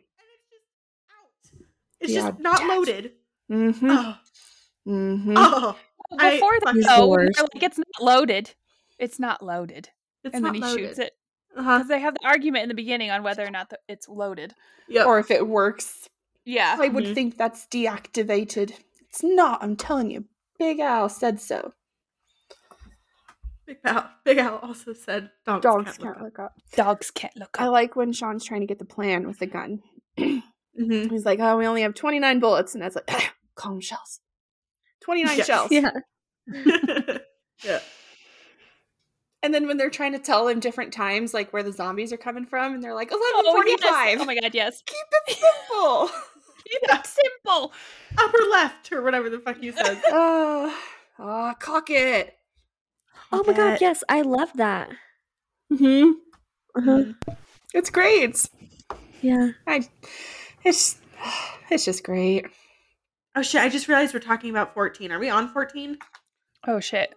It's The just not audacity. loaded. Mm-hmm. Oh, Mm-hmm. oh, I Before that, fucking- He's though, the when they're worst. like, it's not loaded. It's not loaded. it's and not then he loaded. shoots it. Uh-huh. Because they have the argument in the beginning on whether or not it's loaded. Yep. Or if it works, Yeah. I would Mhm. think that's deactivated. It's not, I'm telling you. Big Al said so. Big Al also said dogs Dogs can't look can't look up. Dogs can't look I up. like when Sean's trying to get the plan with the gun. Mm-hmm. He's like, oh, we only have 29 bullets. And that's like, calm shells. 29 Yes. shells. Yeah. Yeah. And then when they're trying to tell him different times, like where the zombies are coming from, and they're like, Oh, 11:45. yes. Oh my god, yes. Keep it simple. Keep it simple. Upper left or whatever the fuck you said. Cock it. Oh my God, yes. I love that. Mm-hmm. Uh-huh. Mhm. It's great. Yeah. I It's just great. Oh shit, I just realized we're talking about 14. Are we on 14? Oh shit.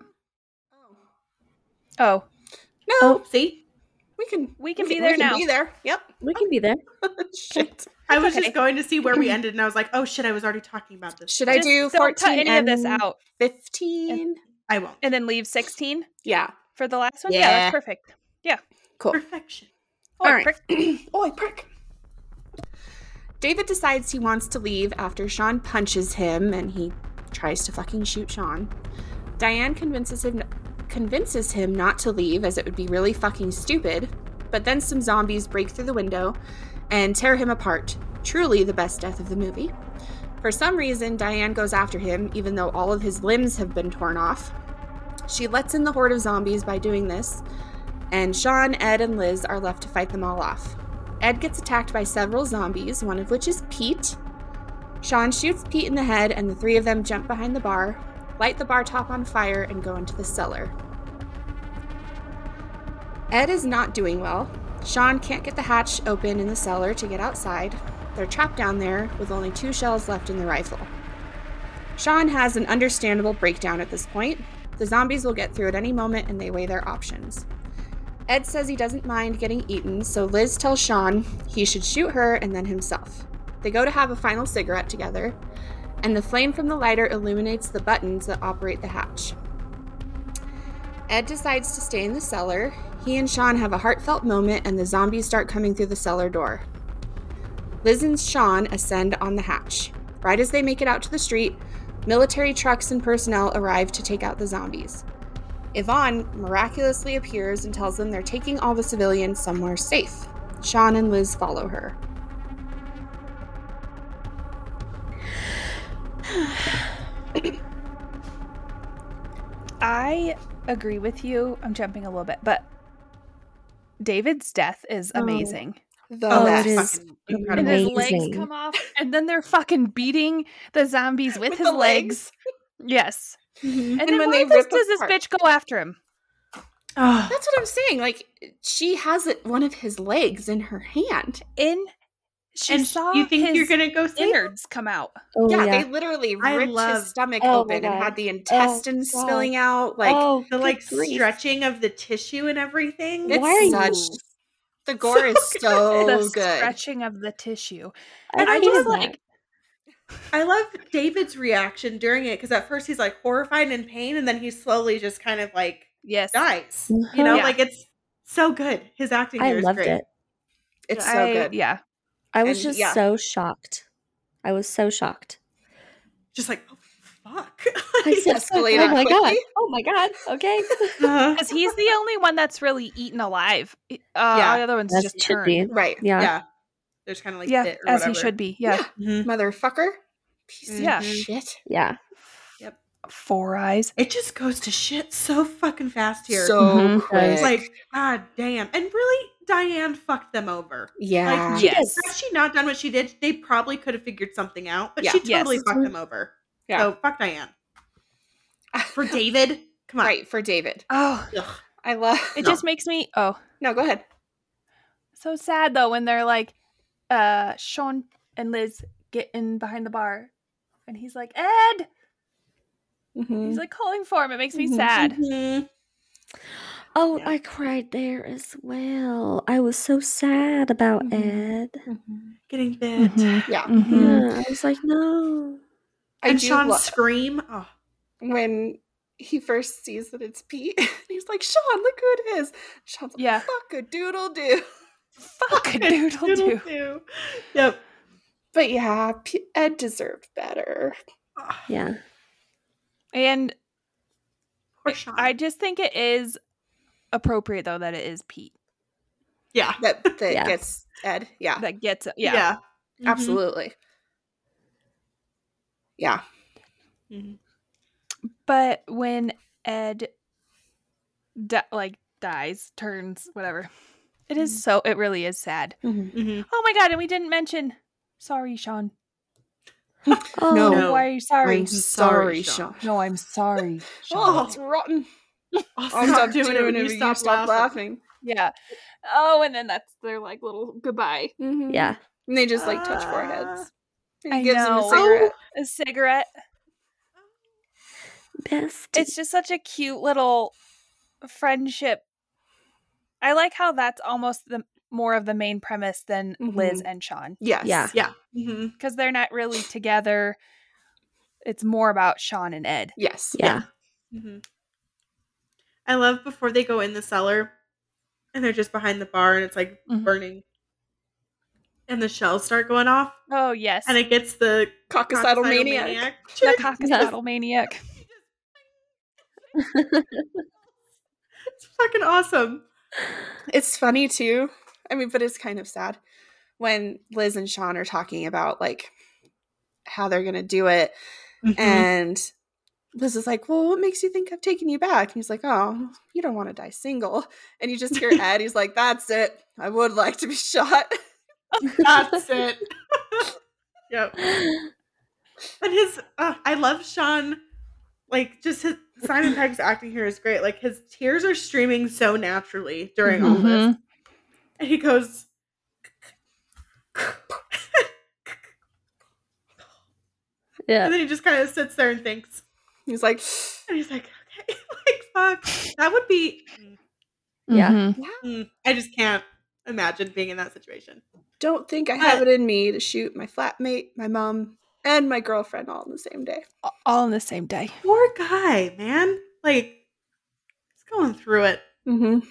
Oh. No. See? We can be there now. Be there. Yep. We can be there. Shit. I was just going to see where we ended, and I was like, oh shit, I was already talking about this. Should I do 14 don't cut any and of this out? 15? I won't. And then leave 16 Yeah. for the last one? Yeah. Yeah, that's perfect. Yeah. Cool. Perfection. All right. Prick. Oi, prick. David decides he wants to leave after Sean punches him and he tries to fucking shoot Sean. Diane convinces him not to leave as it would be really fucking stupid, but then some zombies break through the window and tear him apart. Truly the best death of the movie. For some reason, Diane goes after him even though all of his limbs have been torn off. She lets in the horde of zombies by doing this, and Sean, Ed, and Liz are left to fight them all off. Ed gets attacked by several zombies, one of which is Pete. Sean shoots Pete in the head, and the three of them jump behind the bar, light the bar top on fire, and go into the cellar. Ed is not doing well. Sean can't get the hatch open in the cellar to get outside. They're trapped down there with only 2 shells left in the rifle. Sean has an understandable breakdown at this point. The zombies will get through at any moment, and they weigh their options. Ed says he doesn't mind getting eaten, so Liz tells Sean he should shoot her and then himself. They go to have a final cigarette together, and the flame from the lighter illuminates the buttons that operate the hatch. Ed decides to stay in the cellar. He and Sean have a heartfelt moment, and the zombies start coming through the cellar door. Liz and Sean ascend on the hatch. Right as they make it out to the street, military trucks and personnel arrive to take out the zombies. Yvonne miraculously appears and tells them they're taking all the civilians somewhere safe. Sean and Liz follow her. I agree with you. I'm jumping a little bit, but David's death is amazing. It is incredible. And his legs amazing. come off, and then they're fucking beating the zombies with his the legs. Yes. Mm-hmm. And then why does this bitch go after him? Oh, That's what I'm saying. Like, she has one of his legs in her hand. She and saw you think his you're gonna go see him? innards come out. Oh, Yeah, yeah. they literally I ripped love- his stomach Oh, open my and God. had the intestines God. spilling out. Like, The like good grief. stretching of the tissue and everything. it's Why are you- such... The gore is so The good. stretching of the tissue. I I hated just that. like I love David's reaction during it because at first he's like horrified and in pain, and then he slowly just kind of like Yes. dies. Mhm. You know, Yeah. like it's so good. His acting I here is loved great. it. It's so good. Yeah. I was And, just yeah. so shocked. I was so shocked. Just like, oh fuck. I said, escalated oh my god. quickly. Oh my god. Okay. Because he's the only one that's really eaten alive. Yeah. The other one's As just it should turned. be. Right. Yeah. Yeah. There's kind of like Yeah, bit or as whatever. he should be. Yeah. Mhm. Motherfucker. Piece Yeah. of shit. Yeah. 4 eyes. It just goes to shit so fucking fast here. So Mhm. quick. it's like, god damn. And really, Diane fucked them over. yeah. Like, Yes. had she not done what she did, they probably could have figured something out. But Yeah. she totally Yes. fucked them over. Yeah. So fuck Diane. For David, come on. Right, for David. Oh, Ugh. I love... it No. just makes me No, go ahead. so sad though when they're like, Sean and Liz get in behind the bar, and he's like, Ed. Mm-hmm. He's like calling for him. It makes me Mhm. sad. Mhm. Oh, Yeah. I cried there as well. I was so sad about Mhm. Ed. Getting bit. Yeah. Yeah. I was like, no. I And do Sean's love scream. Oh, when he first sees that it's Pete. He's like, Sean, look who it is. Sean's like, Yeah. fuck a doodle do. Fuck a doodle do. do. Yep. But yeah, Ed deserved better. Oh, Yeah. And poor Sean. I just think it is appropriate though that it is Pete yeah. That Yeah. gets Ed. Yeah, that gets it. Yeah. Mhm. absolutely. Yeah. Mhm. But when Ed dies, turns, whatever, it is so. It really is sad. Mhm. Oh my god! And we didn't mention. Sorry, Sean. Oh, No. Why are you sorry? I'm sorry, Sean. No, I'm sorry. Oh, it's rotten. I'll I'll stop doing it when you stop laughing. Yeah. Oh, and then that's their like little goodbye. Mm-hmm. Yeah. And they just like touch foreheads. And he I gives him a know. cigarette. A cigarette. Best. It's just such a cute little friendship. I like how that's almost the more of the main premise than Liz and Sean. Yes. Yeah. Yeah. Because they're not really together. It's more about Sean and Ed. Yes. Yeah. I love before they go in the cellar and they're just behind the bar and it's like burning. And the shells start going off. Oh, yes. And it gets the Cockacidal maniac. The cockacidal maniac. It's fucking awesome. It's funny too. I mean, but it's kind of sad when Liz and Sean are talking about like how they're gonna do it, and Liz is like, "Well, what makes you think I've taken you back?" And he's like, "Oh, you don't want to die single." And you just hear Ed. He's like, "That's it. I would like to be shot." That's it. Yep. And his, I love Sean. Like, just his Simon Pegg's acting here is great. Like, his tears are streaming so naturally during all this. And he goes, Yeah. and then he just kind of sits there and thinks. He's like, okay, like, fuck. That would be, Yeah. I just can't imagine being in that situation. "Don't think I have it in me to shoot my flatmate, my mom, and my girlfriend all in the same day." All in the same day. Poor guy, man. Like, he's going through it. And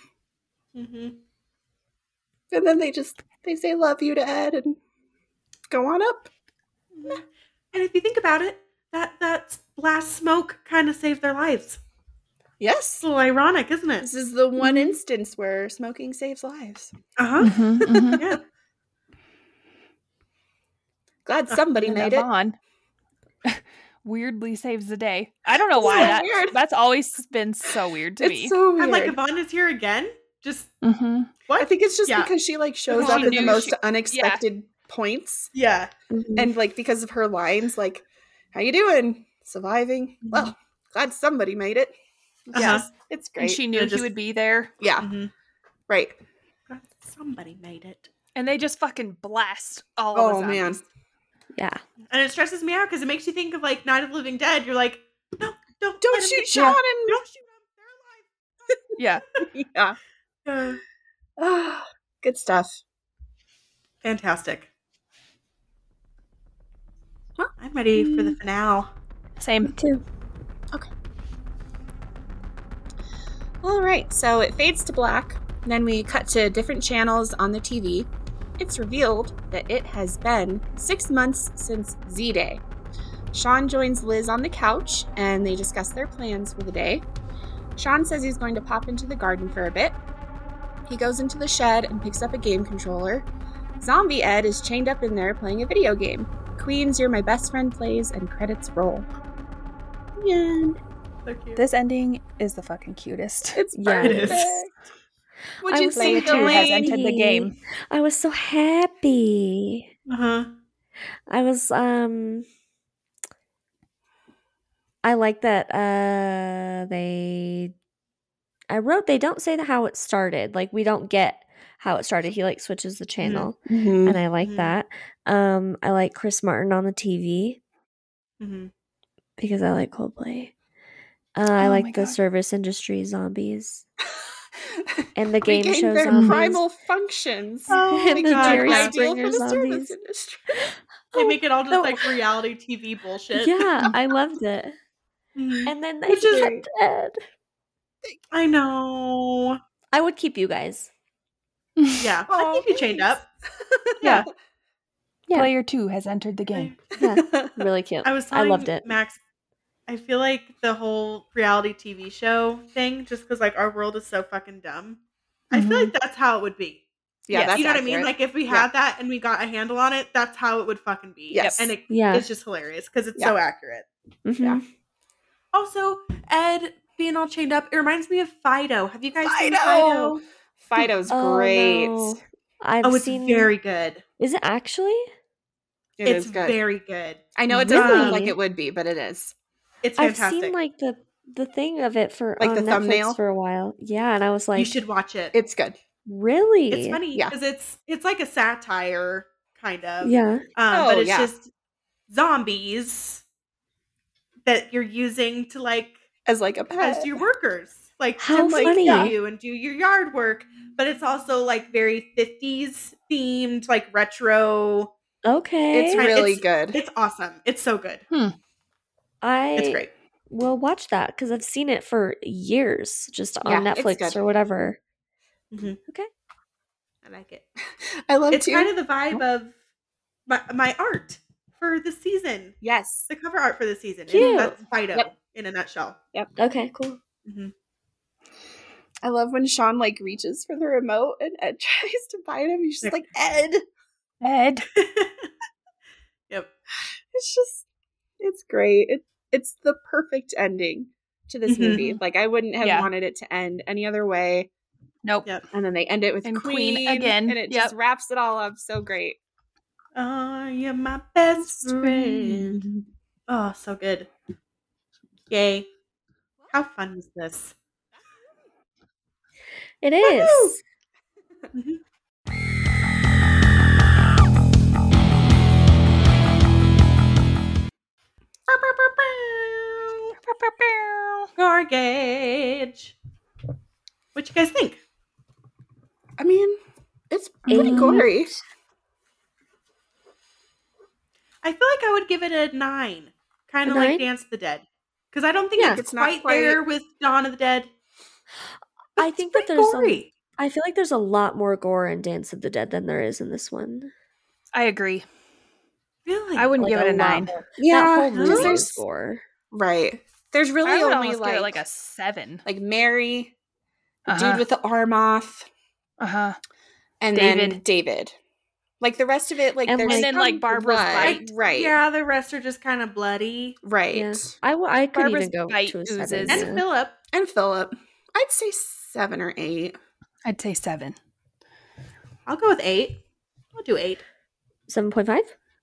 then they say "love you" to Ed and go on up. And if you think about it, that last smoke kind of saved their lives. Yes. It's a little ironic, isn't it? This is the one instance where smoking saves lives. Yeah. Glad somebody made it. Yvonne weirdly saves the day. I don't know why. Weird. That's always been so weird to me. It's so weird. I'm like, Yvonne is here again? Just, what? I think it's just because she like shows She up in the knew most unexpected points. Yeah. And like because of her lines, like, "How you doing? Surviving? Well, glad somebody made it." Yes, it's great. And she knew he would be there. Yeah. Right. Glad somebody made it. And they just fucking blast all of us. Oh man. Yeah. And it stresses me out because it makes you think of like Night of the Living Dead. You're like, no, don't let him shoot get Sean shot. and Don't shoot him. Yeah. Yeah. They're alive. Good stuff. Fantastic. Well, I'm ready for the finale. Same. Too. All right, so it fades to black. Then we cut to different channels on the TV. It's revealed that it has been 6 months since Z-Day. Sean joins Liz on the couch, and they discuss their plans for the day. Sean says he's going to pop into the garden for a bit. He goes into the shed and picks up a game controller. Zombie Ed is chained up in there playing a video game. Queen's You're My Best Friend plays, and credits roll. The end. So cute. This ending is the fucking cutest. It's Yeah, it is. perfect. Would I you was so think Player 2 has happy. entered the game. I was so happy. I was I like that I wrote they don't say how it started. Like we don't get how it started. He like switches the channel and I like that. I like Chris Martin on the TV because I like Coldplay. I like the service industry zombies. And the game show their zombies. primal functions. Oh, And the God, Jerry yeah. Ideal Springer for the service zombies. industry. They make it all just no. like reality TV bullshit. Yeah, I loved it. Mhm. And then they Which is- kept Ed. I know. I would keep you guys. Yeah. I'll keep you chained up. Yeah. Yeah. Player 2 has entered the game. Yeah, really cute. I was I telling loved it. Max, I feel like the whole reality TV show thing, just because like our world is so fucking dumb, I feel like that's how it would be. Yeah, Yes. that's You know what I accurate. mean? Like if we had that and we got a handle on it, that's how it would fucking be. Yes. And Yeah. it's just hilarious because it's so accurate. Mhm. Yeah. Also, Ed being all chained up, it reminds me of Fido. Have you guys seen Fido! Fido? Fido's Oh, great. no. I've Oh, it's seen. very good. Is it actually? It's is good. very good. I know it doesn't look Really? like it would be, but it is. It's I've fantastic. seen like the thing of it for Like on the Netflix thumbnail? for a while. Yeah, and I was like, you should watch it. It's good. really? It's funny Yeah. because it's like a satire kind of. Yeah. But it's yeah. just zombies that you're using to like As like a pet. as your workers, like How to like funny. feed you and do your yard work. But it's also like very 50s themed, like retro. Okay. It's really good. It's awesome. It's so good. It's I great. will watch that because I've seen it for years, just on Yeah, it's Netflix good. or whatever. Mhm. Okay. I like it. I love It's too. kind of the vibe of my art for the season. Yes. The cover art for the season. Cute. That's Fido Yep. in a nutshell. Okay, cool. Mm-hmm. I love when Sean like reaches for the remote and Ed tries to bite him. He's just like, Ed. Ed. Yep. It's great. It's the perfect ending to this Mhm. movie. Like I wouldn't have Yeah. wanted it to end any other way. Nope. Yep. And then they end it with And Queen, Queen again. and it Yep. just wraps it all up so great. Oh, you're my best friend. Oh, so good. Yay. How fun was this? It is. Gorgage. What you guys think? I mean, it's pretty 8. gory. I feel like I would give it a 9. Kind A of like 9? Dance of the Dead. Because I don't think Yeah. it's It's not quite quite- there with Dawn of the Dead. But I it's think that pretty there's gory. I feel like there's a lot more gore in Dance of the Dead than there is in this one. I agree. Really? I wouldn't Like, give it a lot 9. more. Yeah, That whole because movie there's is gore. right. There's really I would only almost like give it like a 7. like Mary, the Uh-huh. dude with the arm off, Uh-huh. and then David. David. Like the rest of it, like And, there's And then some like Barbara's blood. bite. Right. Yeah, the rest are just kind of bloody. Right. Yeah. I could Barbara's even go bite to a oozes. 7. And yeah. Philip. And Philip. I'd say 7 or 8. I'd say 7. I'll go with 8. I'll do 8. 7.5?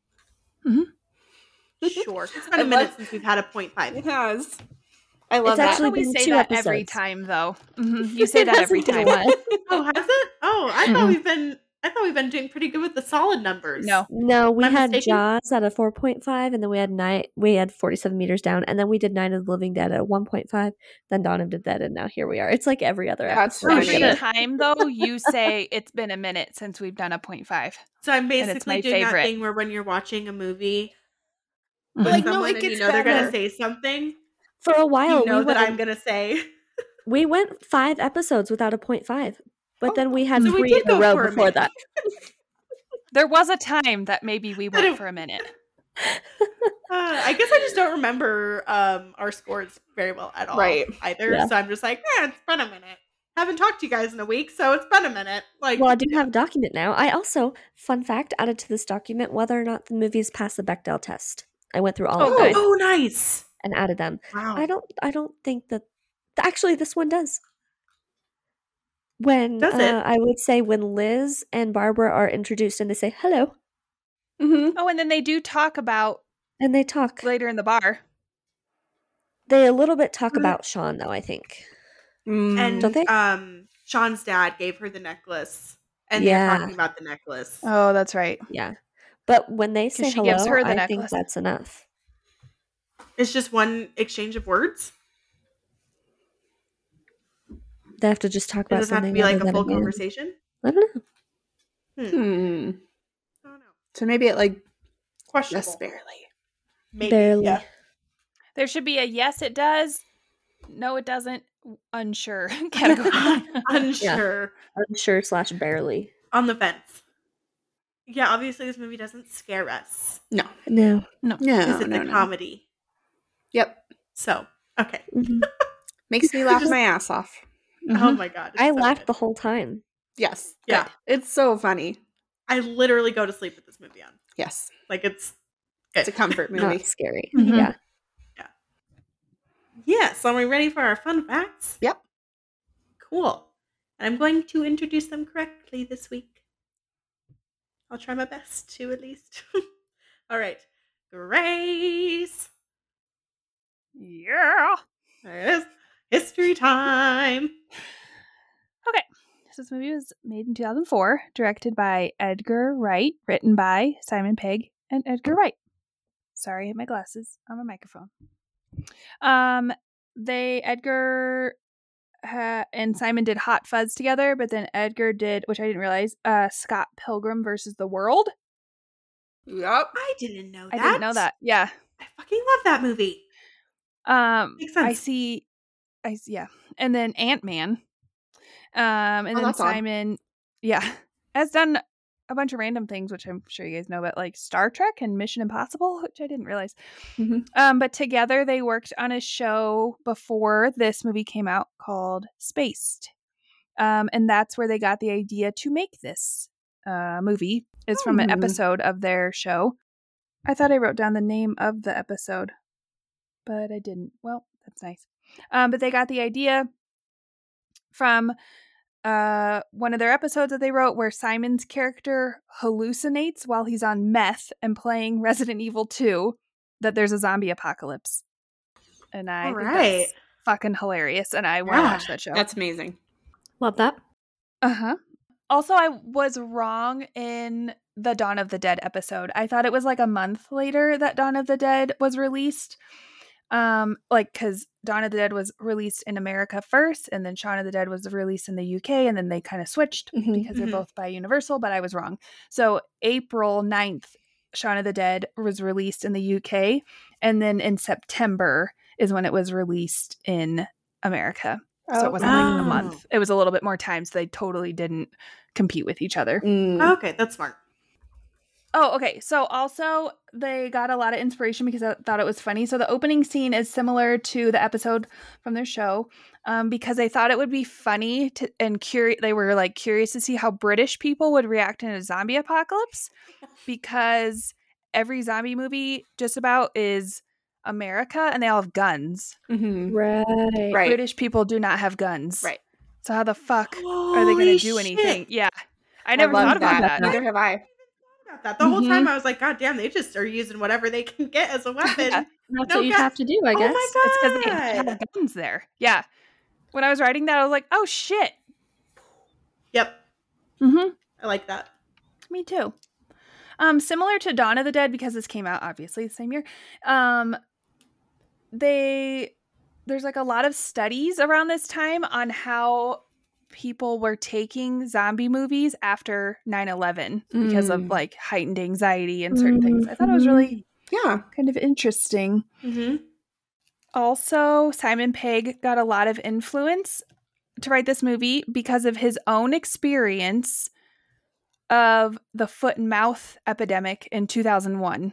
Sure. It's been I a minute love- since we've had a 0.5. It has. I love It's that. actually We been say 2 that every episodes. time, though. You say It that every hasn't been a time. while. Oh, has it? Oh, I thought we've been doing pretty good with the solid numbers. No. No, we Am I had mistaken? Jaws at a 4.5, and then we had 47 meters down, and then we did Night of the Living Dead at a 1.5, then Dawn of the Dead, and now here we are. It's like every other That's episode. we Every get funny. it. time, though, you say it's been a minute since we've done a 0.5. So I'm it's basically my doing that favorite. thing where when you're watching a movie Mhm. with Like, no, someone it and you gets know they're better. going to say something, For a while, you know we that went, I'm going to say. we went 5 episodes without a 0.5, but then we had so we 3 did in a go row for a before minute. that. There was a time that maybe we went for a minute. I guess I just don't remember our scores very well at all Right. either. Yeah. So I'm just like, it's been a minute. Haven't talked to you guys in a week, so it's been a minute. Like, Well, I do have a document now. I also, fun fact, added to this document whether or not the movies pass the Bechdel test. I went through all Oh, of good. them oh, nice. and added them. Wow. I don't think that actually this one does. When Does it? I would say when Liz and Barbara are introduced and they say hello Mm-hmm. Oh, and then they do talk about and they talk. later in the bar. They a little bit talk But- about Sean though, I think. And Don't they? Sean's dad gave her the necklace, and Yeah. they're talking about the necklace. Oh, that's right. Yeah. But when they say she hello, gives her the I think necklace. that's enough. It's just one exchange of words. They have to just talk It about doesn't have to something be like other a than full man. conversation. I don't know. I Hmm. don't know. So maybe it like Questionable. just barely. Maybe. Barely. Yeah. There should be a yes, it does. No, it doesn't. Unsure category. Unsure. Unsure / barely. On the fence. Yeah, obviously this movie doesn't scare us No. No. No. because it's no, a no. comedy. Yep. So, okay. Mhm. Makes me laugh Just- my ass off. Oh my god. it's I so laughed good. the whole time. Yes. Yeah. Good. It's so funny. I literally go to sleep with this movie on. Yes. Like it's good. It's a comfort movie. Not scary. Mhm. Yeah. Yeah, so are we ready for our fun facts? Yep. Cool. And I'm going to introduce them correctly this week. I'll try my best to, at least. All right. Grace. Yeah. There it is. History time. Okay. So this movie was made in 2004, directed by Edgar Wright, written by Simon Pegg and Edgar Wright. Sorry, I hit my glasses on my microphone. Edgar and Simon did Hot Fuzz together, but then Edgar did, which I didn't realize, Scott Pilgrim versus the World. Yep. I didn't know that. I didn't know that. Yeah. I fucking love that movie. Makes sense. Yeah. And then Ant-Man. And then Simon, has done a bunch of random things, which I'm sure you guys know about, like Star Trek and Mission Impossible, which I didn't realize. Mm-hmm. But together they worked on a show before this movie came out called Spaced. And that's where they got the idea to make this movie. It's from an episode of their show. I thought I wrote down the name of the episode, but I didn't. Well, that's nice. But they got the idea from one of their episodes that they wrote where Simon's character hallucinates while he's on meth and playing Resident Evil 2 that there's a zombie apocalypse. And I think that's fucking hilarious, and I want to watch that show. That's amazing. Love that. Uh-huh. Also, I was wrong in the Dawn of the Dead episode. I thought it was like a month later that Dawn of the Dead was released. Because Dawn of the Dead was released in America first, and then Shaun of the Dead was released in the UK, and then they kind of switched because they're both by Universal, but I was wrong. So April 9th, Shaun of the Dead was released in the UK, and then in September is when it was released in America. So it wasn't like a month. It was a little bit more time, so they totally didn't compete with each other. Okay, that's smart. Oh, okay. So also they got a lot of inspiration because I thought it was funny. So the opening scene is similar to the episode from their show because they thought it would be funny and curious. They were like curious to see how British people would react in a zombie apocalypse because every zombie movie just about is America and they all have guns. Right. British people do not have guns. Right. So how the fuck are they going to do anything? Yeah. I never thought about that. Neither have I. That the whole time I was like, God damn, they just are using whatever they can get as a weapon. Yeah, that's what you have to do, I guess. Oh my God. It's because they have guns there. Yeah. When I was writing that, I was like, oh shit. Yep. I like that. Me too. Similar to Dawn of the Dead, because this came out obviously the same year. There's like a lot of studies around this time on how people were taking zombie movies after 9/11 because of like heightened anxiety and certain things. I thought it was really kind of interesting. Also, Simon Pegg got a lot of influence to write this movie because of his own experience of the foot and mouth epidemic in 2001.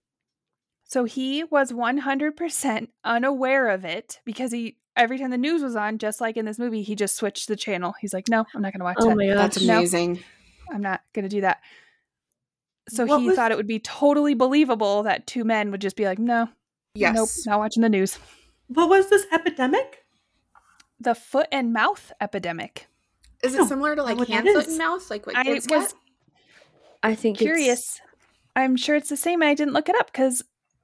So he was 100% unaware of it because every time the news was on, just like in this movie, he just switched the channel. He's like, no, I'm not going to watch that. Oh my God. That's amazing. No, I'm not going to do that. So he thought it would be totally believable that two men would just be like, no, nope, not watching the news. What was this epidemic? The foot and mouth epidemic. Is it similar to like hand, foot, and mouth? Like what kids get? I think Curious. I'm sure it's the same. I didn't look it up because,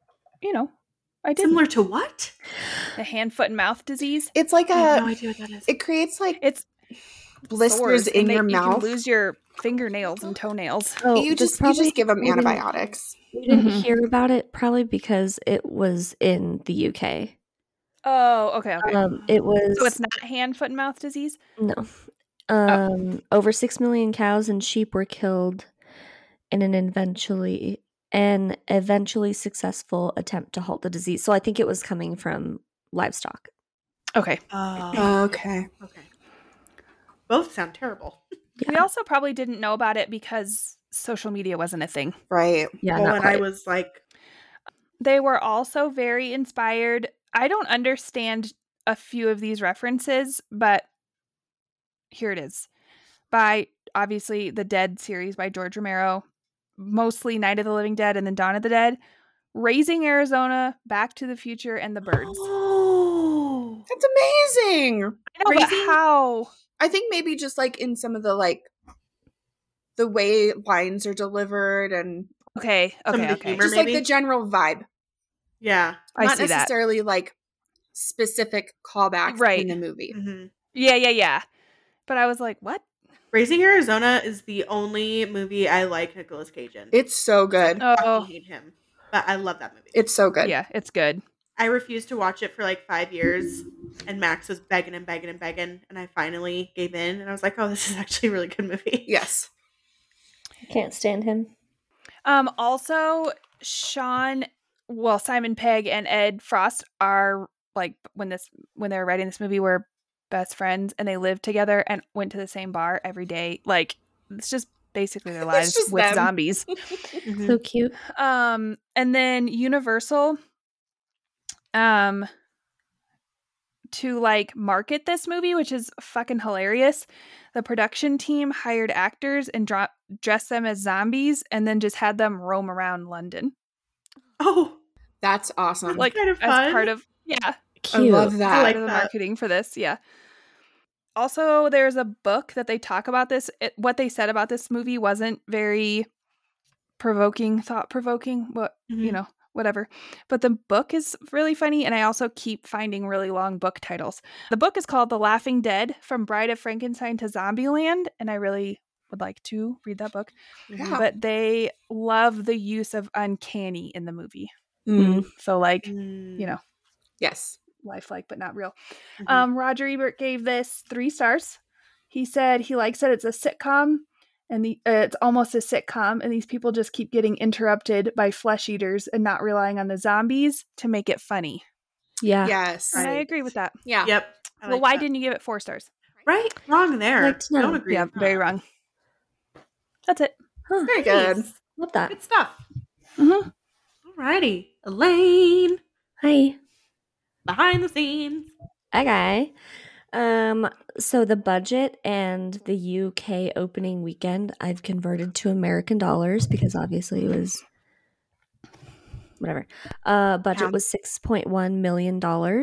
I didn't. Similar to what? The hand, foot, and mouth disease. It's like I have no idea what that is. It creates like it's blisters in your mouth. You can lose your fingernails and toenails. Oh, you just give them antibiotics. We didn't hear about it probably because it was in the UK. Oh, okay. It was. So it's not hand, foot, and mouth disease? No. Over 6 million cows and sheep were killed in an eventually successful attempt to halt the disease. So I think it was coming from livestock. Okay. Okay. Both sound terrible. Yeah. We also probably didn't know about it because social media wasn't a thing. Right. Yeah. Well, and I was like... They were also very inspired. I don't understand a few of these references, but here it is. By, obviously, the Dead series by George Romero. Mostly Night of the Living Dead and then Dawn of the Dead. Raising Arizona, Back to the Future, and The Birds. Oh, that's amazing. I know, but how? I think maybe just like in some of the like the way lines are delivered and Okay. humor, just maybe? like the general vibe. Yeah, I not see necessarily like specific callbacks Right. in the movie. Mm-hmm. Yeah. But I was like, what? Raising Arizona is the only movie I like Nicolas Cage in. It's so good. I Oh, fucking hate him, but I love that movie. It's so good. yeah, it's good. I refused to watch it for like 5 years, and Max was begging and begging and begging, and I finally gave in, and I was like, oh, this is actually a really good movie. Yes. I can't stand him. Also, Simon Pegg and Ed Frost are like when they were writing this movie were best friends, and they lived together and went to the same bar every day. Like, it's just basically their lives just with them. zombies. Mhm. So cute. And then Universal, to like market this movie, which is fucking hilarious, the production team hired actors and dressed them as zombies and then just had them roam around London. Oh, That's awesome. Like, kind of as fun. part of I Cute. love that. I like part of the that. marketing for this. Yeah. Also, there's a book that they talk about this. What they said about this movie wasn't very thought-provoking. Mhm. Whatever. But the book is really funny, and I also keep finding really long book titles. The book is called The Laughing Dead: From Bride of Frankenstein to Zombieland, and I really would like to read that book. Yeah. But they love the use of uncanny in the movie. Mm. So, like, Mm. Yes. lifelike, but not real. Mhm. Roger Ebert gave this 3 stars. He said he likes that it's a sitcom, and it's almost a sitcom, and these people just keep getting interrupted by flesh eaters and not relying on the zombies to make it funny. Yeah. Yes. And I Right. agree with that. Yeah. Yep. I Well, like why that. didn't you give it 4 stars? Right? Wrong there. Like to know. Don't agree. Yeah, with very that. wrong. That's it. Huh. Very good. Nice. Love that. Good stuff. Mm-hmm. Alrighty. Elaine, Hi. behind the scenes. Okay. So the budget and the UK opening weekend I've converted to American dollars because obviously it was whatever. Budget Pound. was $6.1 million.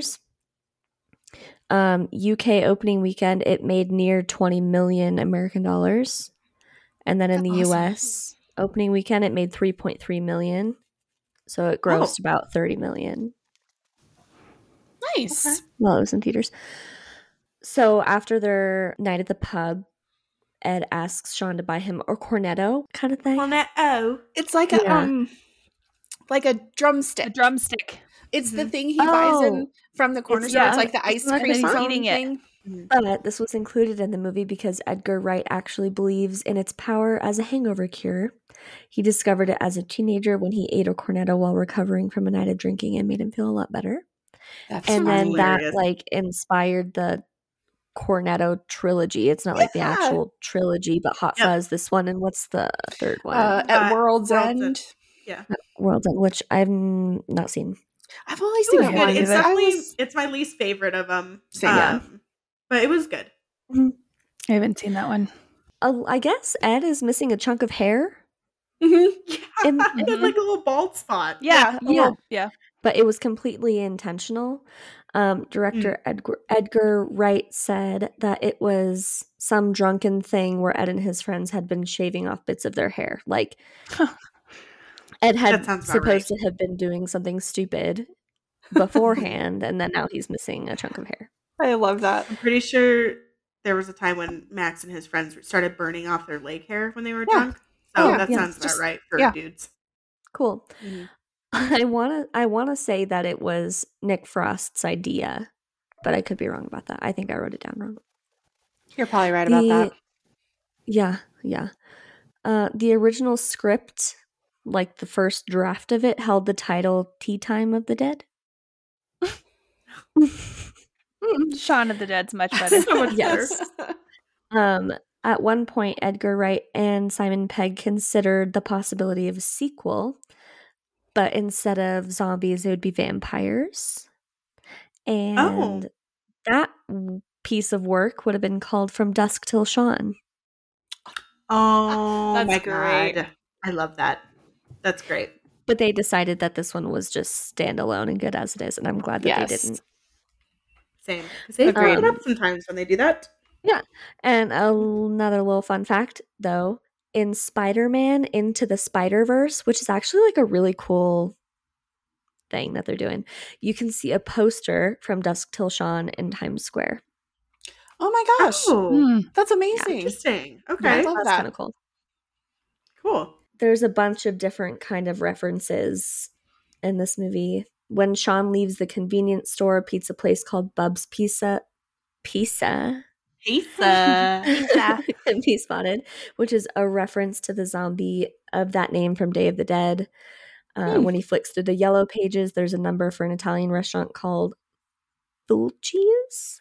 UK opening weekend it made near 20 million American dollars. And then in the That's awesome. US opening weekend it made 3.3 million. So it grossed about 30 million. Nice. Okay. Well, it was in theaters. So after their night at the pub, Ed asks Sean to buy him a cornetto kind of thing. Cornetto. It's like Yeah. a drumstick. A drumstick. It's the Mhm. thing he buys Oh. in from the corner store. yeah. It's like the It's ice not cream that he's eating it. thing. But this was included in the movie because Edgar Wright actually believes in its power as a hangover cure. He discovered it as a teenager when he ate a cornetto while recovering from a night of drinking and made him feel a lot better. That's And then funny. that hilarious. like inspired the Cornetto trilogy. It's not like the Yeah. actual trilogy, but Hot Yep. Fuzz, this one, and what's the third one? At World's World's End. Yeah. World's End, which I've not seen. I've only It seen was Yeah, good. one. It's either. definitely it's my least favorite of them. Same. But it was good. I haven't seen that one. I guess Ed is missing a chunk of hair, Mhm. Yeah. And- It had like a little bald spot. Yeah. Yeah. but it was completely intentional. Director Edgar Wright said that it was some drunken thing where Ed and his friends had been shaving off bits of their hair. Like Ed had That sounds about supposed right. to have been doing something stupid beforehand, and then now he's missing a chunk of hair. I love that. I'm pretty sure there was a time when Max and his friends started burning off their leg hair when they were Yeah. drunk. So Yeah. that Yeah. sounds about Just- right for yeah. dudes. Cool. Mhm. I wanna say that it was Nick Frost's idea, but I could be wrong about that. I think I wrote it down wrong. You're probably right about that. Yeah. The original script, like the first draft of it, held the title "Tea Time of the Dead." Shaun of the Dead's much better. So much Yes. better. At one point, Edgar Wright and Simon Pegg considered the possibility of a sequel, but instead of zombies, it would be vampires. And that piece of work would have been called From Dusk Till Dawn. Oh That's my great. god. I love that. That's great. But they decided that this one was just standalone and good as it is, and I'm glad that Yes. they didn't. Same. Because they fuck Agreed. it up sometimes when they do that. And another little fun fact, though, in Spider-Man Into the Spider-Verse, which is actually like a really cool thing that they're doing. You can see a poster from Dusk Till Dawn in Times Square. Oh my gosh. That's amazing. Interesting. Okay. I love That's that. kind of cool. Cool. There's a bunch of different kind of references in this movie. When Sean leaves the convenience store, a pizza place called Bub's Pizza Pizza. can be spotted, which is a reference to the zombie of that name from Day of the Dead. When he flicks through the yellow pages, there's a number for an Italian restaurant called Fulci's,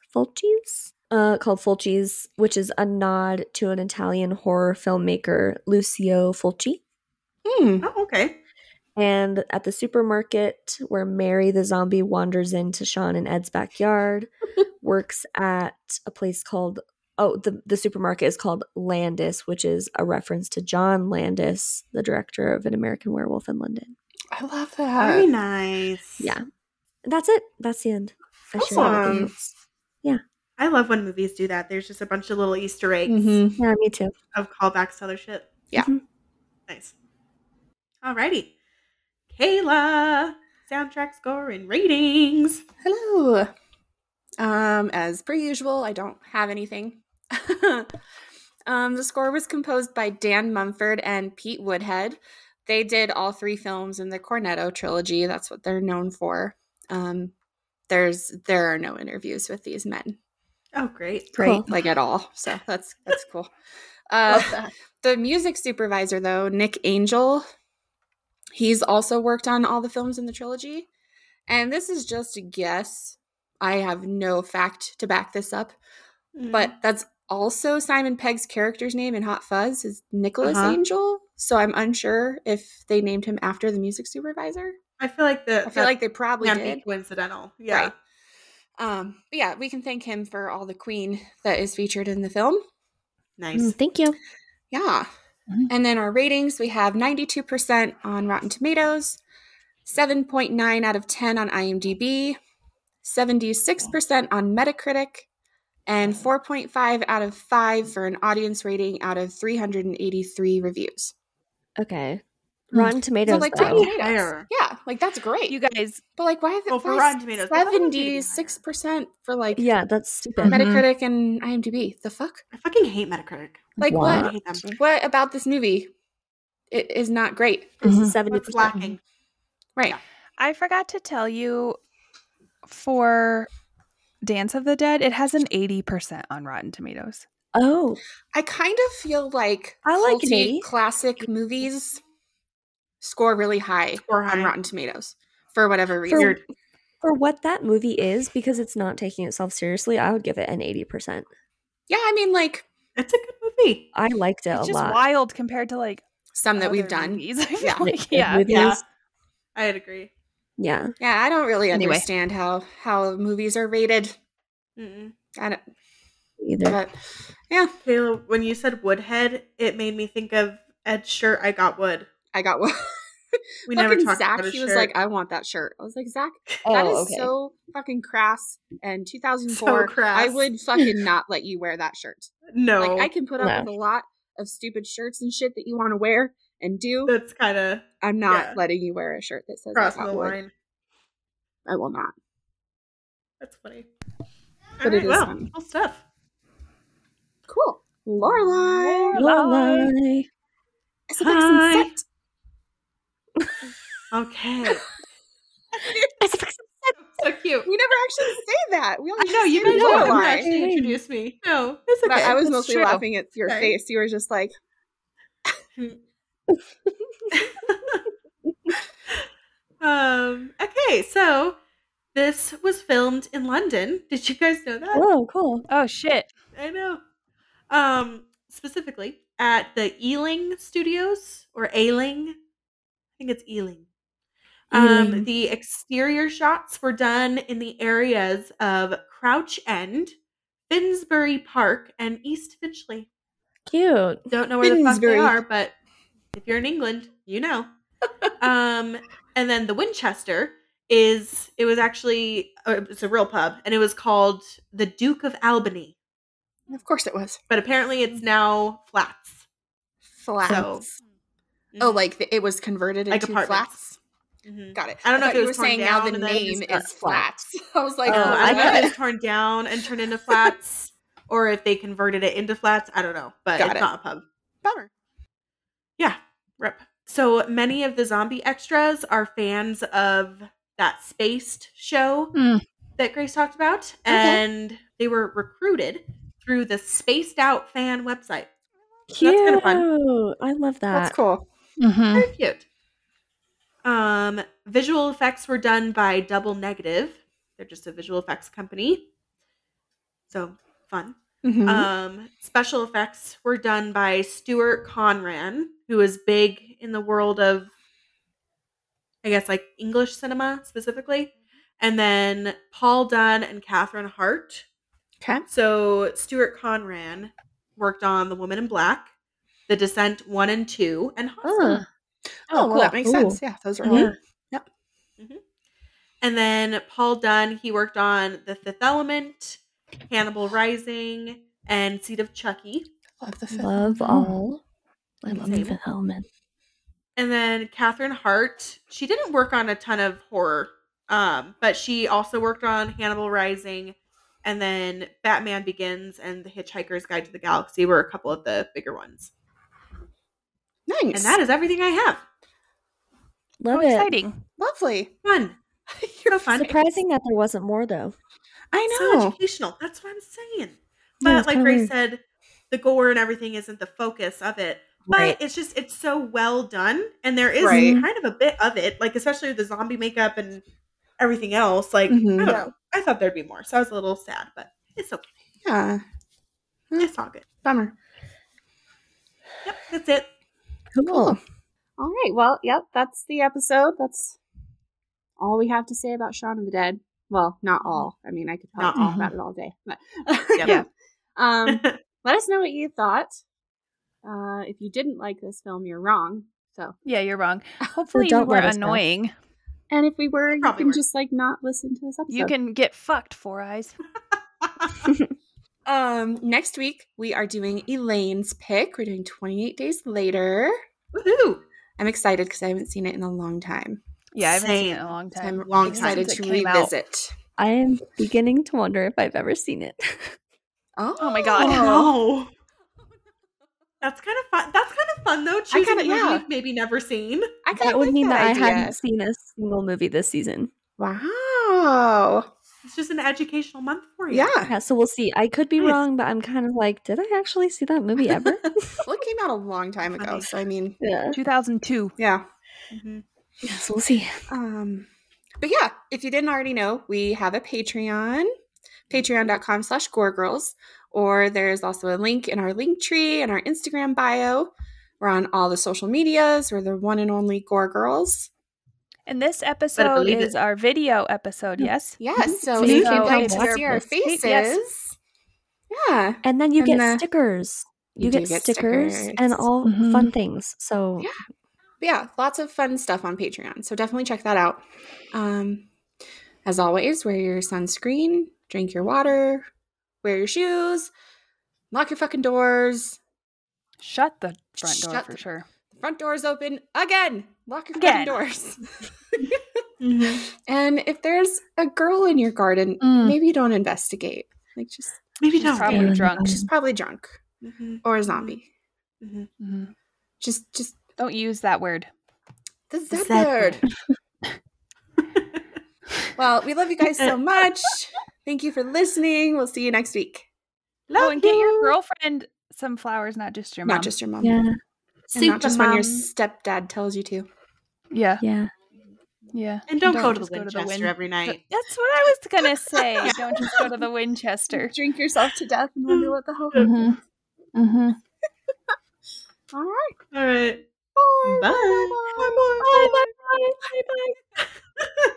which is a nod to an Italian horror filmmaker, Lucio Fulci. Oh, okay. And at the supermarket where Mary the zombie wanders into Sean and Ed's backyard, works at a place called, the supermarket is called Landis, which is a reference to John Landis, the director of An American Werewolf in London. I love that. Very nice. Yeah. And that's it. That's the end. Awesome. Yeah. I love when movies do that. There's just a bunch of little Easter eggs Yeah, me too. of callbacks to other shit. Yeah. Nice. Alrighty. Kayla, soundtrack score and ratings. Hello. As per usual, I don't have anything. The score was composed by Dan Mumford and Pete Woodhead. They did all 3 films in the Cornetto trilogy. That's what they're known for. There are no interviews with these men. Oh, great. Cool. Like at all. So that's cool. Love that. The music supervisor, though, Nick Angel, he's also worked on all the films in the trilogy. And this is just a guess. I have no fact to back this up. But that's also Simon Pegg's character's name in Hot Fuzz is Nicholas Angel. So I'm unsure if they named him after the music supervisor. I feel like they probably did. Be coincidental. Yeah. Right. But yeah, we can thank him for all the Queen that is featured in the film. Nice. Thank you. Yeah. And then our ratings, we have 92% on Rotten Tomatoes, 7.9 out of 10 on IMDb, 76% on Metacritic, and 4.5 out of 5 for an audience rating out of 383 reviews. Okay. Rotten Tomatoes, So like though. Higher. Yeah, like that's great. You guys, But like why is it for Rotten Tomatoes, but why would it be 76% for like Yeah, that's stupid. Metacritic and IMDb? The fuck? I fucking hate Metacritic. Like Wow. I hate them. what about this movie? It is not great. This is 70%. What's lacking? Right. Yeah. I forgot to tell you for Dance of the Dead, it has an 80% on Rotten Tomatoes. Oh. I kind of feel like I like an culty 80. classic movies score really high Score high. on Rotten Tomatoes for whatever reason. For what that movie is, because it's not taking itself seriously, I would give it an 80%. Yeah, I mean like It's a good movie. I liked it It's a just lot. wild compared to like some that we've other done. movies, I feel Yeah. like. Like, Yeah. movies. Yeah. I'd agree. Yeah. Yeah, I don't really Anyway. understand how movies are rated. Mm-mm. I don't, Either. but yeah, Kayla, when you said Woodhead, it made me think of Ed's shirt. I got wood. I got one. We never Fucking talked Zach, about his he shirt. was like, I want that shirt. I was like, Zach, that is okay. so fucking crass. And 2004, So crass. I would fucking not let you wear that shirt. no. Like, I can put up No. with a lot of stupid shirts and shit that you want to wear and do. That's kind of I'm not yeah. letting you wear a shirt that says I crossing got the wood. line. I will not. That's funny. But it is well, funny. cool stuff. Cool. Lorelai. Lorelai. Hi. Set. Okay. So cute. We never actually say that. We I only know, you say guys don't Lorelai. actually introduce me. No, it's okay. I was That's mostly true. laughing at your Sorry. face. You were just like, Okay, so this was filmed in London. Did you guys know that? Oh, cool. Oh shit. I know. Specifically at the Ealing Studios or Ailing. I think it's Ealing. Ealing. The exterior shots were done in the areas of Crouch End, Finsbury Park, and East Finchley. Cute. Don't know where the fuck they Finsbury. are, but if you're in England, you know. And then the Winchester it's a real pub, and it was called the Duke of Albany. of course it was. But apparently it's now flats. Flats. So, Oh, like it was converted like into apartments. flats? Mm-hmm. Got it. I don't know if you it were was torn saying down now the and then name just is Flats. I was like, I what? thought it was torn down and turned into Flats, or if they converted it into Flats. I don't know, but it's not a pub. Bummer. Yeah, rip. So many of the zombie extras are fans of that Spaced show that Grace talked about, and they were recruited through the Spaced Out fan website. So that's kind of fun. I love that. That's cool. Mm-hmm. Very cute. Visual effects were done by Double Negative. They're just a visual effects company. So fun. Mm-hmm. Special effects were done by Stuart Conran, who is big in the world of, I guess, like English cinema specifically. And then Paul Dunn and Catherine Hart. Okay. So Stuart Conran worked on The Woman in Black, The Descent 1 and 2, and Hostel. Oh, well, that makes sense. Yeah, those are all. Yep. Mm-hmm. And then Paul Dunn, he worked on The Fifth Element, Hannibal Rising, and Seed of Chucky. Love the Fifth Love all. I love the Same. Fifth Element. And then Catherine Hart, she didn't work on a ton of horror, but she also worked on Hannibal Rising, and then Batman Begins and The Hitchhiker's Guide to the Galaxy were a couple of the bigger ones. Nice. And that is everything I have. Love it. Exciting. Lovely. Fun. You're So fun. Surprising that there wasn't more though. I So know. educational. That's what I'm saying. Yeah, But it's like kinda Grace weird. said, the gore and everything isn't the focus of it. But Right. it's so well done. And there is Right. kind of a bit of it, like especially with the zombie makeup and everything else. Like, Mhm. I don't know. I thought there'd be more. So I was a little sad, but it's okay. Yeah. It's all good. Bummer. Yep, that's it. Cool. All right. Well, yep. That's the episode. That's all we have to say about Shaun of the Dead. Well, not all. I mean, I could Not probably talk all. about it all day. But Yep. let us know what you thought. If you didn't like this film, you're wrong. So, Yeah, you're wrong. Hopefully you don't let weren't us know. annoying. and if we were, you Probably can were. just like not listen to this episode. You can get fucked, Four Eyes. Next week we are doing Elaine's pick. We're doing 28 Days Later. Woohoo! I'm excited because I haven't seen it in a long time. Yeah, I haven't seen it in Same. a long So time. I'm Long excited Since to it came out. revisit. I am beginning to wonder if I've ever seen it. Oh my God. Oh. That's kind of fun. That's kind of fun though. Choosing kinda- a movie yeah. you've maybe never seen. I kind That of would like mean that I idea. hadn't seen a single movie this season. Wow. It's just an educational month for you. Yeah. Yeah, so we'll see. I could be Nice. wrong, but I'm kind of like, did I actually see that movie ever? Well, it came out a long time ago, Funny. so I mean, Yeah. 2002. yeah. Mm-hmm. Yeah, so we'll see. But yeah, if you didn't already know, we have a Patreon, patreon.com/goregirls, or there's also a link in our link tree and our Instagram bio. We're on all the social medias. We're the one and only Gore Girls. And this episode believe is it. our video episode, yes? Yes, so So if you you'd can like come to watch see our this. faces, Yes. yeah. And then you And get stickers. you You do get get stickers stickers. and all Mhm. fun things. So Yeah. But yeah, lots of fun stuff on Patreon. So definitely check that out. As always, wear your sunscreen, drink your water, wear your shoes, lock your fucking doors. Shut the front door Shut for the- sure. The front door's open again. Lock your Again. fucking doors. Mm-hmm. And if there's a girl in your garden, maybe you don't investigate. Like just Maybe She's don't. probably Yeah. drunk. she's probably drunk Mm-hmm. or a zombie. Mhm. Just Don't use that word. the Z Z word. Well, we love you guys so much. Thank you for listening. We'll see you next week. Love Oh, and get your you. girlfriend some flowers, not just your mom. Not just your mom. yeah, And Super not just when your mom. stepdad tells you to. Yeah, yeah. yeah. And don't go to the just Winchester every night. That's what I was gonna say. Don't just go to the Winchester. Drink yourself to death and wonder what the hell. Mm-hmm. Mm-hmm. All right. All right. Bye. Bye. Bye. Bye. Bye. Bye. Bye.